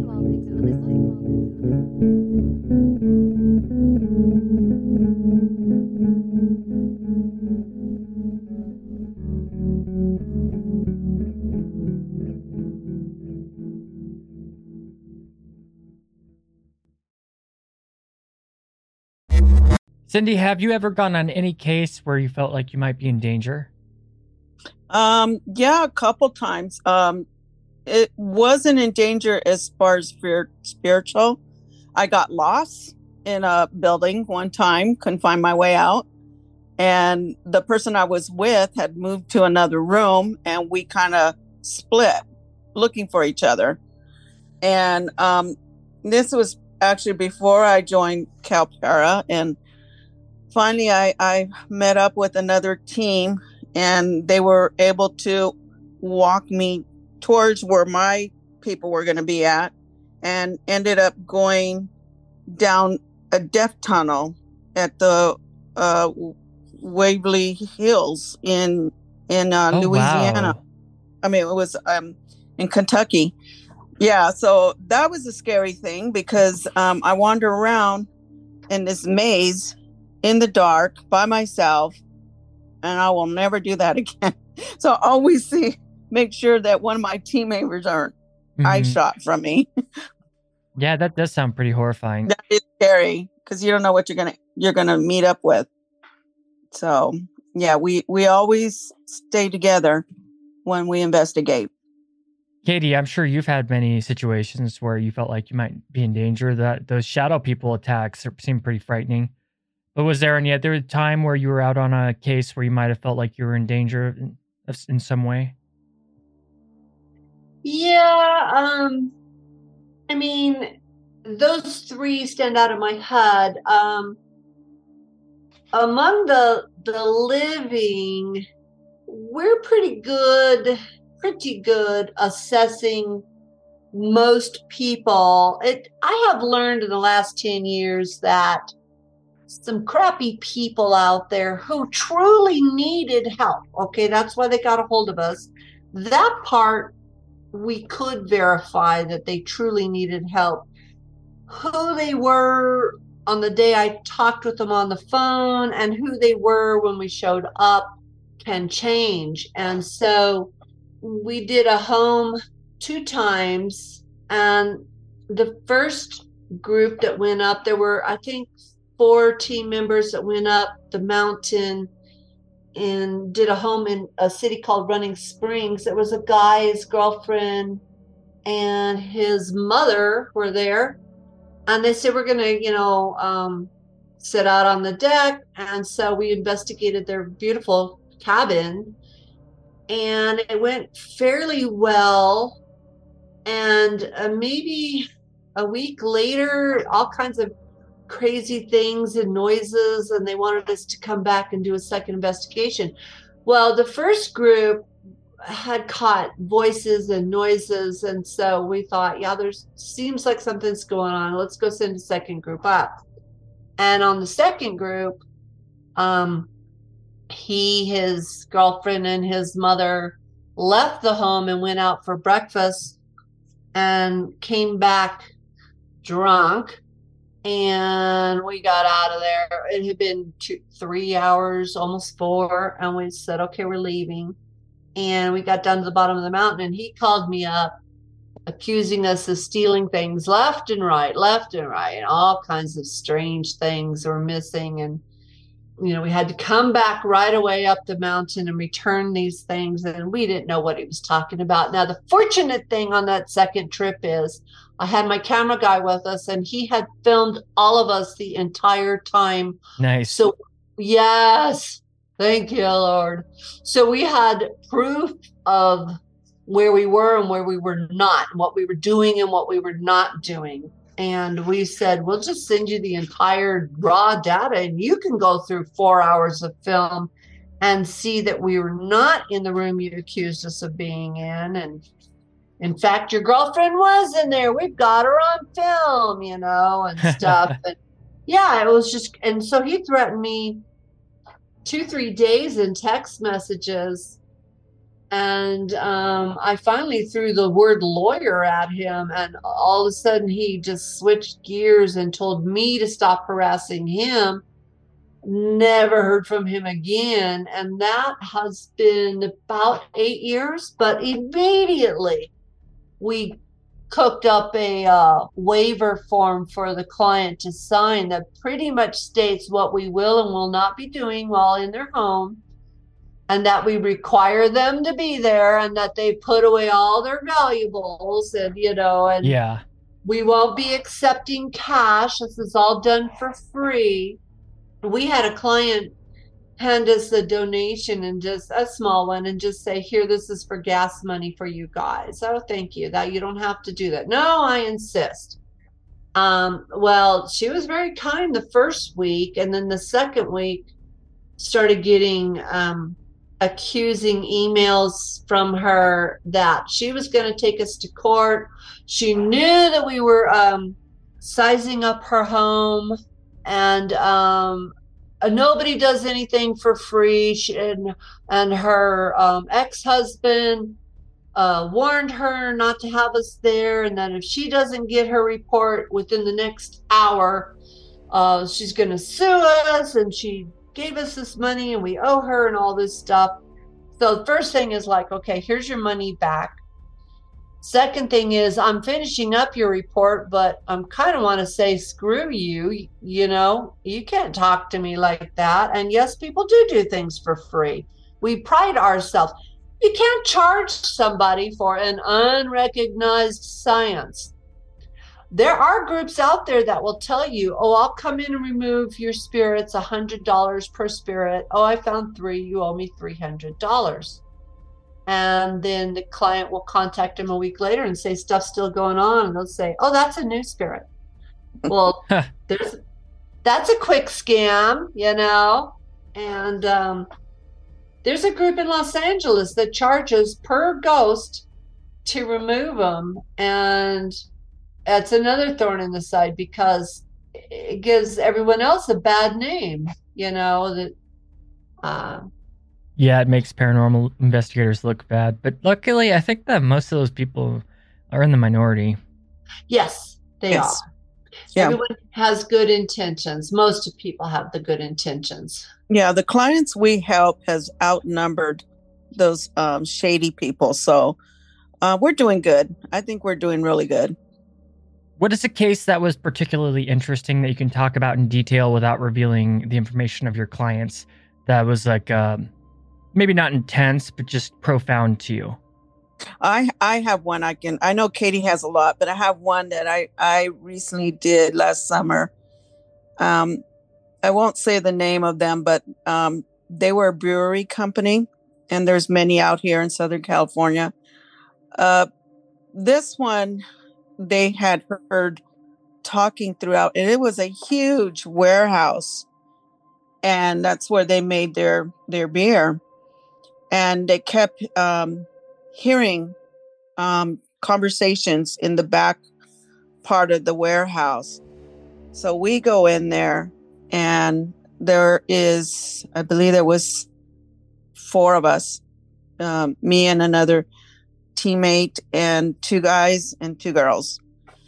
Cindy, have you ever gone on any case where you felt like you might be in danger? Um, yeah, a couple times. Um, it wasn't in danger as far as spir- spiritual. I got lost in a building one time, couldn't find my way out. And the person I was with had moved to another room and we kind of split looking for each other. And um, this was actually before I joined CalPara. And finally, I, I met up with another team and they were able to walk me towards where my people were going to be at and ended up going down a death tunnel at the uh, Waverly Hills in in uh, oh, Louisiana. Wow. I mean, it was um, in Kentucky. Yeah, so that was a scary thing because um, I wander around in this maze in the dark by myself, and I will never do that again. So I always see, make sure that one of my team members aren't Mhm. eye shot from me. Yeah, that does sound pretty horrifying. That is scary because you don't know what you're gonna you're gonna meet up with. So yeah, we we always stay together when we investigate. Katie, I'm sure you've had many situations where you felt like you might be in danger. That those shadow people attacks seem pretty frightening. But was there any other time where you were out on a case where you might have felt like you were in danger in, in some way? Yeah, um, I mean, those three stand out in my head. Um, among the the living, we're pretty good, pretty good assessing most people. It I have learned in the last ten years that some crappy people out there who truly needed help. Okay, that's why they got a hold of us. That part we could verify that they truly needed help. Who they were on the day I talked with them on the phone and who they were when we showed up can change. And so we did a home two times, and the first group that went up, there were, I think, four team members that went up the mountain and did a home in a city called Running Springs. There was a guy, his girlfriend, and his mother were there. And they said, we're going to, you know, um, sit out on the deck. And so we investigated their beautiful cabin. And it went fairly well. And uh, maybe a week later, all kinds of crazy things and noises, and they wanted us to come back and do a second investigation. Well, the first group had caught voices and noises, and so we thought, yeah, there's seems like something's going on. Let's go send a second group up. And on the second group, um, he, his girlfriend, and his mother left the home and went out for breakfast and came back drunk. And we got out of there. It had been two, three hours, almost four. And we said, okay, we're leaving. And we got down to the bottom of the mountain. And he called me up, accusing us of stealing things left and right, left and right. And all kinds of strange things were missing. And, you know, we had to come back right away up the mountain and return these things. And we didn't know what he was talking about. Now, the fortunate thing on that second trip is I had my camera guy with us, and he had filmed all of us the entire time. Nice. So, yes, thank you, Lord. So we had proof of where we were and where we were not, and what we were doing and what we were not doing. And we said, we'll just send you the entire raw data, and you can go through four hours of film and see that we were not in the room you accused us of being in. And In fact, your girlfriend was in there. We've got her on film, you know, and stuff. And yeah, it was just, and so he threatened me two, three days in text messages. And um, I finally threw the word lawyer at him. And all of a sudden he just switched gears and told me to stop harassing him. Never heard from him again. And that has been about eight years. But immediately we cooked up a uh, waiver form for the client to sign that pretty much states what we will and will not be doing while in their home, and that we require them to be there, and that they put away all their valuables, and you know, and yeah, we won't be accepting cash. This is all done for free. We had a client hand us a donation, and just a small one, and just say, here, this is for gas money for you guys. Oh, thank you. That you don't have to do that. No, I insist. Um, well, she was very kind the first week, and then the second week started getting um, accusing emails from her that she was going to take us to court. She knew that we were um, sizing up her home, and um, uh, nobody does anything for free. She, and, and her um, ex-husband uh, warned her not to have us there, and that if she doesn't get her report within the next hour, uh, she's going to sue us, and she gave us this money and we owe her and all this stuff. So the first thing is like, okay, here's your money back. Second thing is, I'm finishing up your report, but I'm kind of want to say, screw you. You know, you can't talk to me like that. And yes, people do do things for free. We pride ourselves. You can't charge somebody for an unrecognized science. There are groups out there that will tell you, oh, I'll come in and remove your spirits, one hundred dollars per spirit. Oh, I found three. You owe me three hundred dollars. And then the client will contact them a week later and say, stuff's still going on. And they'll say, oh, that's a new spirit. Well, there's that's a quick scam, you know. And um, there's a group in Los Angeles that charges per ghost to remove them. And that's another thorn in the side, because it gives everyone else a bad name, you know, that uh, yeah, it makes paranormal investigators look bad. But luckily, I think that most of those people are in the minority. Yes, they Yes. are. Yeah. Everyone has good intentions. Most of people have the good intentions. Yeah, the clients we help has outnumbered those um, shady people. So uh, we're doing good. I think we're doing really good. What is a case that was particularly interesting that you can talk about in detail without revealing the information of your clients that was like um, maybe not intense, but just profound to you? I I have one I can, I know Katie has a lot, but I have one that I, I recently did last summer. Um, I won't say the name of them, but um, they were a brewery company, and there's many out here in Southern California. Uh, this one, they had heard talking throughout, and it was a huge warehouse, and that's where they made their, their beer. And they kept um, hearing um, conversations in the back part of the warehouse. So we go in there, and there is, I believe there was four of us, um, me and another teammate and two guys and two girls.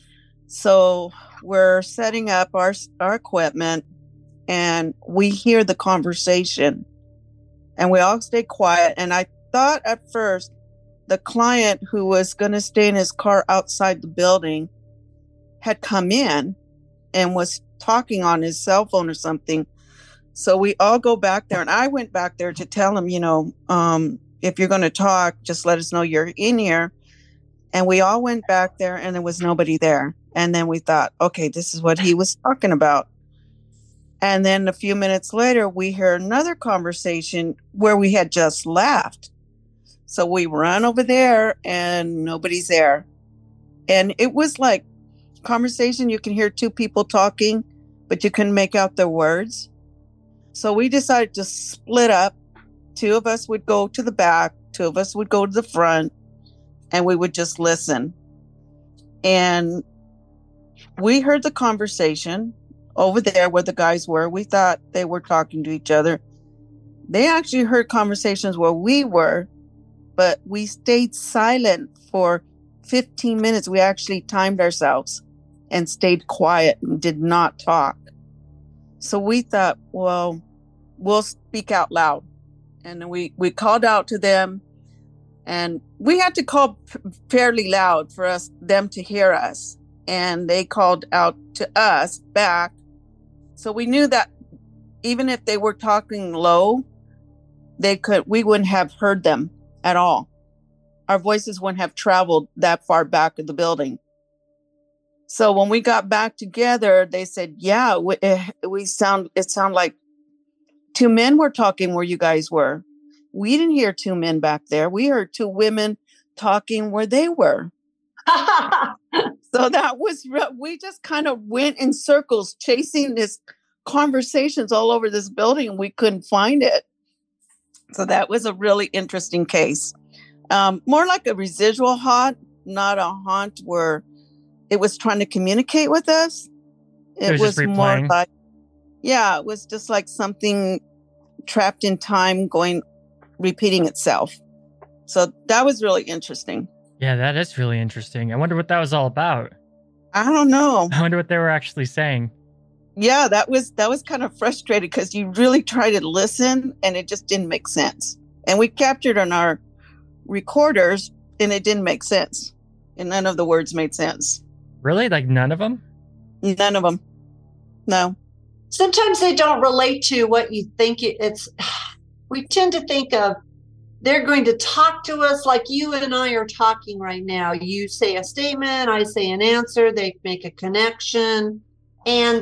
So we're setting up our our equipment, and we hear the conversation, and we all stay quiet. And I thought at first the client who was going to stay in his car outside the building had come in and was talking on his cell phone or something. So we all go back there, and I went back there to tell him, you know, um, if you're going to talk, just let us know you're in here. And we all went back there, and there was nobody there. And then we thought, okay, this is what he was talking about. And then a few minutes later, we hear another conversation where we had just left. So we run over there, and nobody's there. And it was like conversation. You can hear two people talking, but you couldn't make out their words. So we decided to split up. Two of us would go to the back. Two of us would go to the front. and we would just listen. And we heard the conversation over there where the guys were. We thought they were talking to each other. They actually heard conversations where we were, but we stayed silent for fifteen minutes. We actually timed ourselves and stayed quiet and did not talk. So we thought, well, we'll speak out loud. And we, we called out to them, and we had to call p- fairly loud for us, them to hear us. And they called out to us back. So we knew that even if they were talking low, they could, we wouldn't have heard them at all. Our voices wouldn't have traveled that far back of the building. So when we got back together, they said, yeah, we, we sound, it sounded like two men were talking where you guys were. We didn't hear two men back there. We heard two women talking where they were. So that was, we just kind of went in circles chasing this conversations all over this building, and we couldn't find it. So that was a really interesting case. Um, more like a residual haunt, not a haunt where it was trying to communicate with us. It, it was, was more like, yeah, it was just like something trapped in time going, repeating itself. So that was really interesting. Yeah, that is really interesting. I wonder what that was all about. I don't know. I wonder what they were actually saying. Yeah, that was that was kind of frustrating because you really try to listen and it just didn't make sense. And we captured on our recorders and it didn't make sense. And none of the words made sense. Really? Like none of them? None of them. No. Sometimes they don't relate to what you think it, it's. We tend to think of they're going to talk to us like you and I are talking right now. You say a statement, I say an answer, they make a connection. And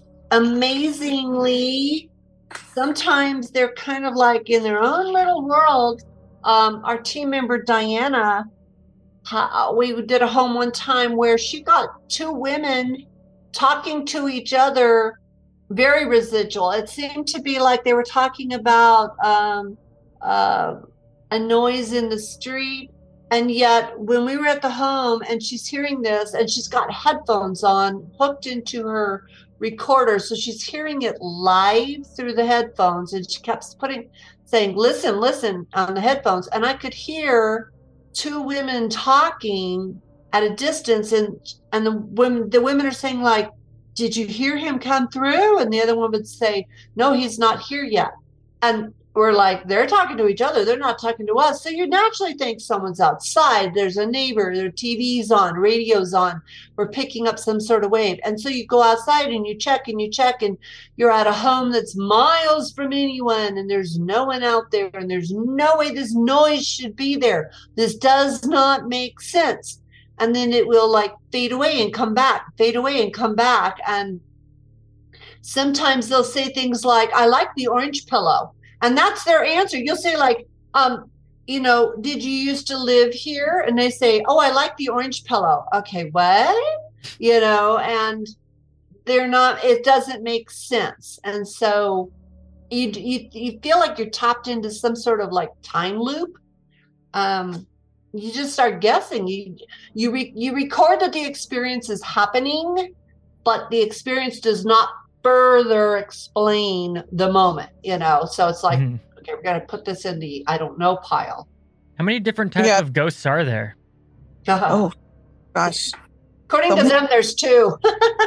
amazingly, sometimes they're kind of like in their own little world. Um, our team member, Diana, uh, we did a home one time where she got two women talking to each other, very residual. It seemed to be like they were talking about um, uh, a noise in the street. And yet when we were at the home and she's hearing this and she's got headphones on hooked into her recorder. So she's hearing it live through the headphones, and she kept putting, saying, listen, listen on the headphones. And I could hear two women talking at a distance. And, and the women, the women are saying like, did you hear him come through? And the other one would say, no, he's not here yet. And we're like, they're talking to each other. They're not talking to us. So you naturally think someone's outside. There's a neighbor, their T V's on, radio's on. We're picking up some sort of wave. And so you go outside and you check and you check and you're at a home that's miles from anyone and there's no one out there and there's no way this noise should be there. This does not make sense. And then it will like fade away and come back, fade away and come back. And sometimes they'll say things like, I like the orange pillow. And that's their answer. You'll say like, um, you know, did you used to live here? And they say, oh, I like the orange pillow. Okay, what? You know, and they're not, it doesn't make sense. And so you, you, you feel like you're tapped into some sort of like time loop. Um, you just start guessing. You, you, re, you record that the experience is happening, but the experience does not further explain the moment, you know? So it's like, mm-hmm. okay, we're going to put this in the I don't know pile. How many different types yeah. of ghosts are there? Uh-huh. Oh, gosh. According um, to them, there's two.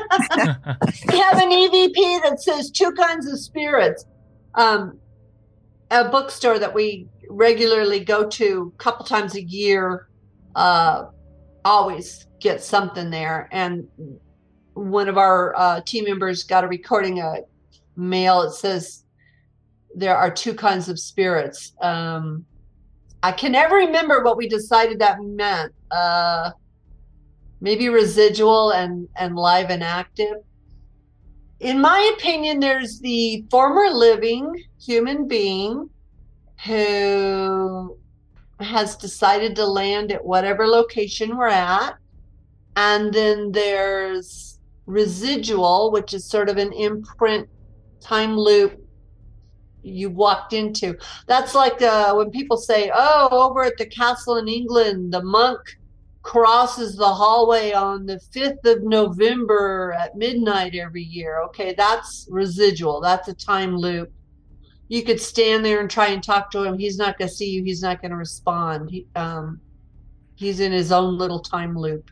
We have an E V P that says two kinds of spirits. Um, a bookstore that we regularly go to a couple times a year, uh, always get something there. And one of our uh, team members got a recording, a mail. It says there are two kinds of spirits. Um, I can never remember what we decided that meant. Uh, maybe residual and, and live and active. In my opinion, there's the former living human being who has decided to land at whatever location we're at. And then there's residual, which is sort of an imprint time loop you walked into. That's like uh, when people say, oh, over at the castle in England, the monk crosses the hallway on the fifth of November at midnight every year. Okay, that's residual. That's a time loop. You could stand there and try and talk to him. He's not going to see you. He's not going to respond. He, um, he's in his own little time loop.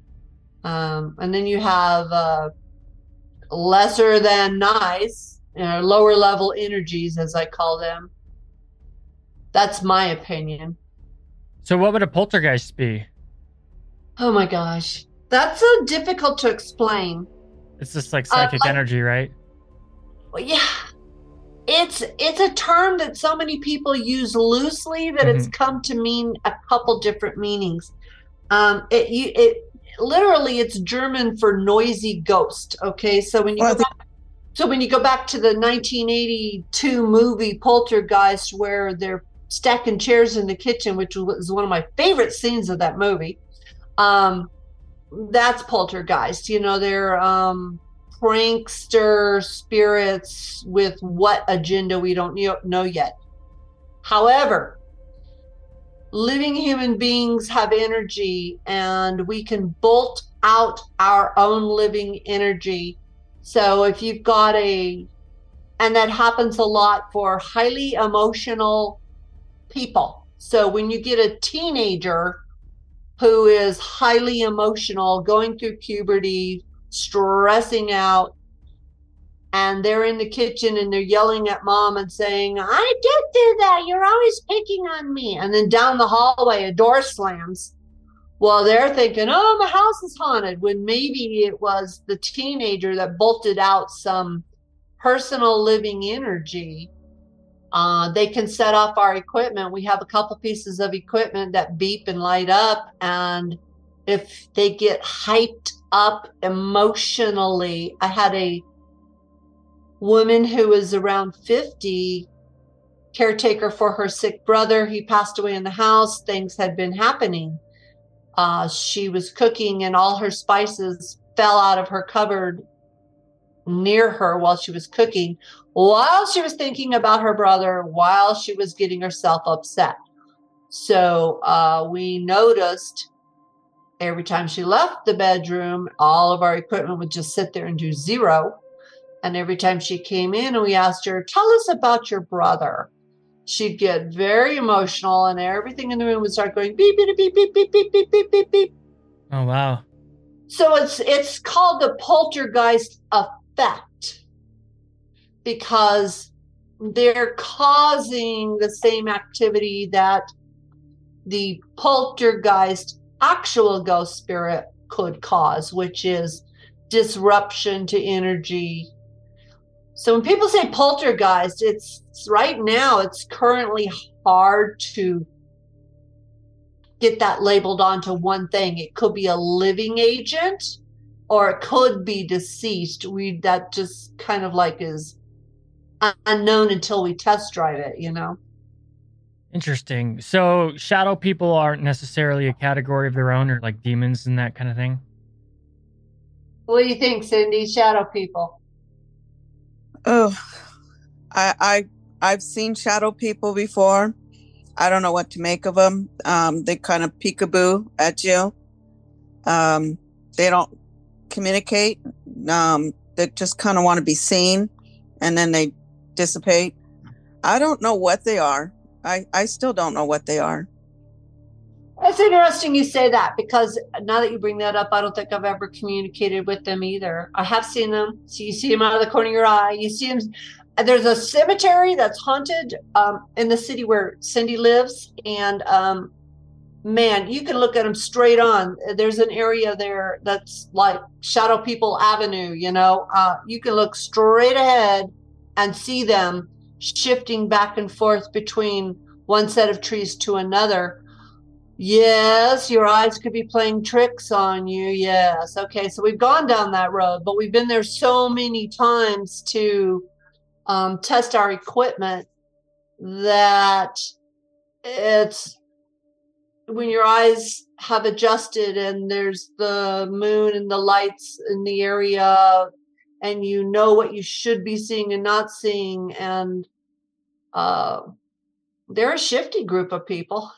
Um, and then you have uh, lesser than nice, you know, lower level energies, as I call them. That's my opinion. So what would a poltergeist be? Oh my gosh. That's so difficult to explain. It's just like psychic uh, like, energy, right? Well, yeah. It's it's a term that so many people use loosely that mm-hmm. it's come to mean a couple different meanings. Um, it you it literally it's German for noisy ghost. Okay, so when you well, go back, so when you go back to the nineteen eighty-two movie Poltergeist, where they're stacking chairs in the kitchen, which was one of my favorite scenes of that movie. Um, that's poltergeist. You know, they're um. prankster spirits with what agenda we don't know yet. However, living human beings have energy, and we can bolt out our own living energy. So if you've got a, and that happens a lot for highly emotional people. So when you get a teenager who is highly emotional, going through puberty, stressing out, and they're in the kitchen and they're yelling at mom and saying, I did do that, you're always picking on me. And then down the hallway a door slams. Well, they're thinking, oh, my house is haunted, when maybe it was the teenager that bolted out some personal living energy. Uh, they can set off our equipment. We have a couple pieces of equipment that beep and light up, and if they get hyped up emotionally. I had a woman who was around fifty, caretaker for her sick brother. He passed away in the house. Things had been happening. Uh, she was cooking, and all her spices fell out of her cupboard near her while she was cooking, while she was thinking about her brother, while she was getting herself upset. So uh, we noticed every time she left the bedroom, all of our equipment would just sit there and do zero. And every time she came in and we asked her, tell us about your brother, she'd get very emotional, and everything in the room would start going beep, beep, beep, beep, beep, beep, beep, beep, beep, beep. Oh, wow. So it's it's called the poltergeist effect, because they're causing the same activity that the poltergeist actual ghost spirit could cause, which is disruption to energy. So when people say poltergeist, it's, it's right now, it's currently hard to get that labeled onto one thing. It could be a living agent, or it could be deceased. We that just kind of like is unknown until we test drive it, you know. Interesting. So shadow people aren't necessarily a category of their own, or like demons and that kind of thing? What do you think, Cindy? Shadow people. Oh, I, I, I've seen shadow people before. I don't know what to make of them. Um, they kind of peekaboo at you. Um, they don't communicate. Um, they just kind of want to be seen, and then they dissipate. I don't know what they are. I, I still don't know what they are. It's interesting you say that, because now that you bring that up, I don't think I've ever communicated with them either. I have seen them. So you see them out of the corner of your eye. You see them. There's a cemetery that's haunted um, in the city where Cindy lives. And um, man, you can look at them straight on. There's an area there that's like Shadow People Avenue, you know. Uh, you can look straight ahead and see them shifting back and forth between one set of trees to another. Yes, your eyes could be playing tricks on you. Yes. Okay, so we've gone down that road, but we've been there so many times to um, test our equipment that it's when your eyes have adjusted and there's the moon and the lights in the area, and you know what you should be seeing and not seeing, and uh, they're a shifty group of people.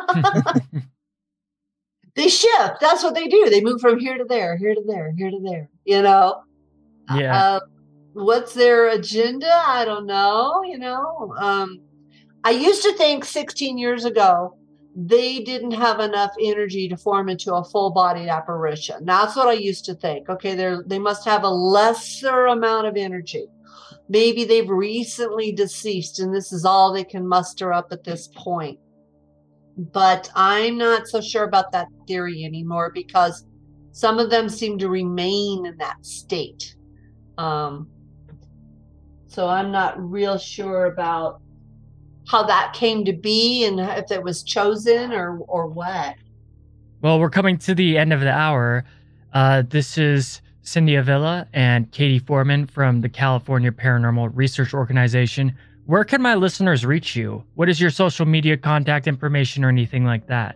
They shift. That's what they do. They move from here to there, here to there, here to there, you know? Yeah. Uh, what's their agenda? I don't know, you know? Um, I used to think sixteen years ago, they didn't have enough energy to form into a full-bodied apparition. That's what I used to think. Okay, they they must have a lesser amount of energy. Maybe they've recently deceased and this is all they can muster up at this point. But I'm not so sure about that theory anymore because some of them seem to remain in that state. Um, so I'm not real sure about how that came to be and if it was chosen or, or what. Well, we're coming to the end of the hour. Uh, this is Cindy Avila and Katie Foreman from the California Paranormal Research Organization. Where can my listeners reach you? What is your social media contact information or anything like that?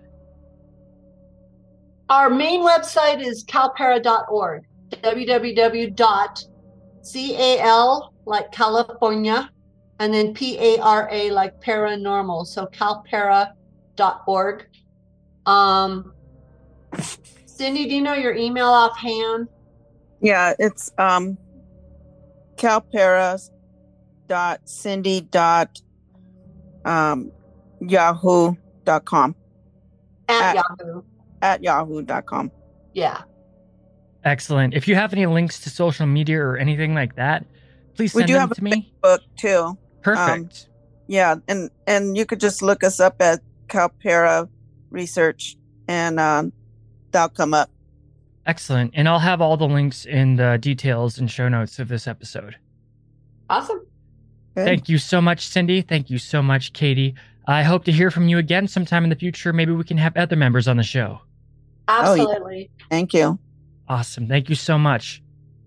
Our main website is calpara dot org, w w w dot cal, like California, and then P A R A, like paranormal, so calpara dot org. Um, Cindy, do you know your email offhand? Yeah, it's um, calpara dot cindy dot um, yahoo dot com. At, at Yahoo. At yahoo dot com. Yeah. Excellent. If you have any links to social media or anything like that, please send we do them have to a me. Facebook too. Perfect. Um, yeah, and and you could just look us up at Calpara Research, and um, that'll come up. Excellent. And I'll have all the links in the details and show notes of this episode. Awesome. Good. Thank you so much, Cindy. Thank you so much, Katie. I hope to hear from you again sometime in the future. Maybe we can have other members on the show. Absolutely. Oh, yeah. Thank you. Awesome. Thank you so much.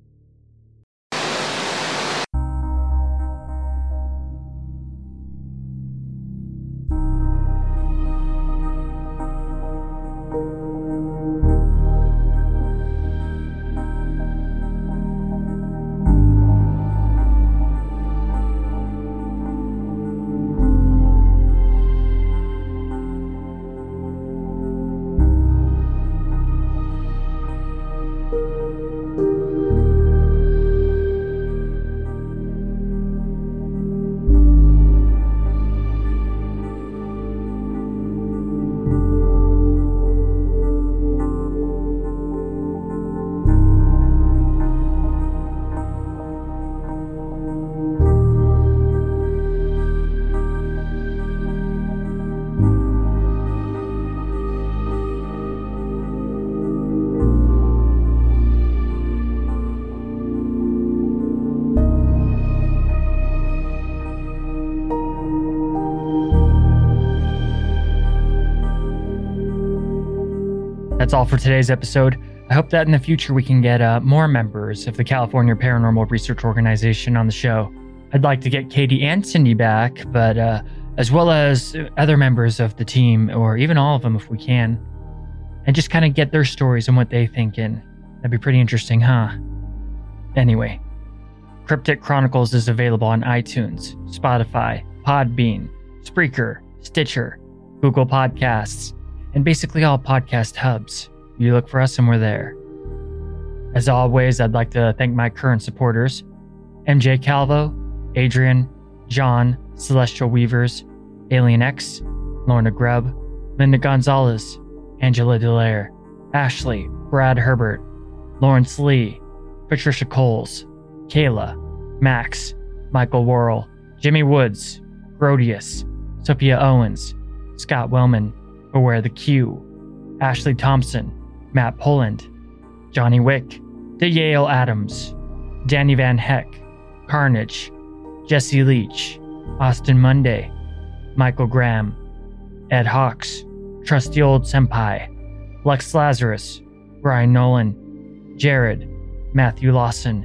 That's all for today's episode. I hope that in the future we can get uh, more members of the California Paranormal Research Organization on the show. I'd like to get Katie and Cindy back, but uh, as well as other members of the team, or even all of them if we can, and just kind of get their stories and what they think in. That'd be pretty interesting, huh? Anyway, Cryptic Chronicles is available on iTunes, Spotify, Podbean, Spreaker, Stitcher, Google Podcasts, and basically all podcast hubs. You look for us and we're there. As always, I'd like to thank my current supporters, M J Calvo, Adrian, John, Celestial Weavers, Alien X, Lorna Grubb, Linda Gonzalez, Angela Delaire, Ashley, Brad Herbert, Lawrence Lee, Patricia Coles, Kayla, Max, Michael Worrell, Jimmy Woods, Grodius, Sophia Owens, Scott Wellman, Beware the Q, Ashley Thompson, Matt Poland, Johnny Wick, The Yale Adams, Danny Van Heck, Carnage, Jesse Leach, Austin Monday, Michael Graham, Ed Hawks, Trusty Old Senpai, Lex Lazarus, Brian Nolan, Jared, Matthew Lawson,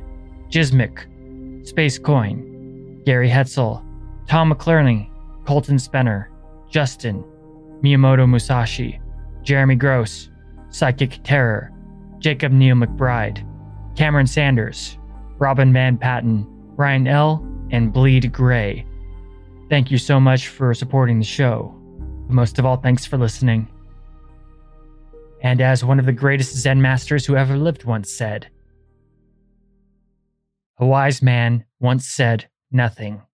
Jismic, Space Coin, Gary Hetzel, Tom McClerney, Colton Spenner, Justin, Miyamoto Musashi, Jeremy Gross, Psychic Terror, Jacob Neal McBride, Cameron Sanders, Robin Van Patten, Ryan L., and Bleed Gray. Thank you so much for supporting the show. But most of all, thanks for listening. And as one of the greatest Zen masters who ever lived once said, a wise man once said nothing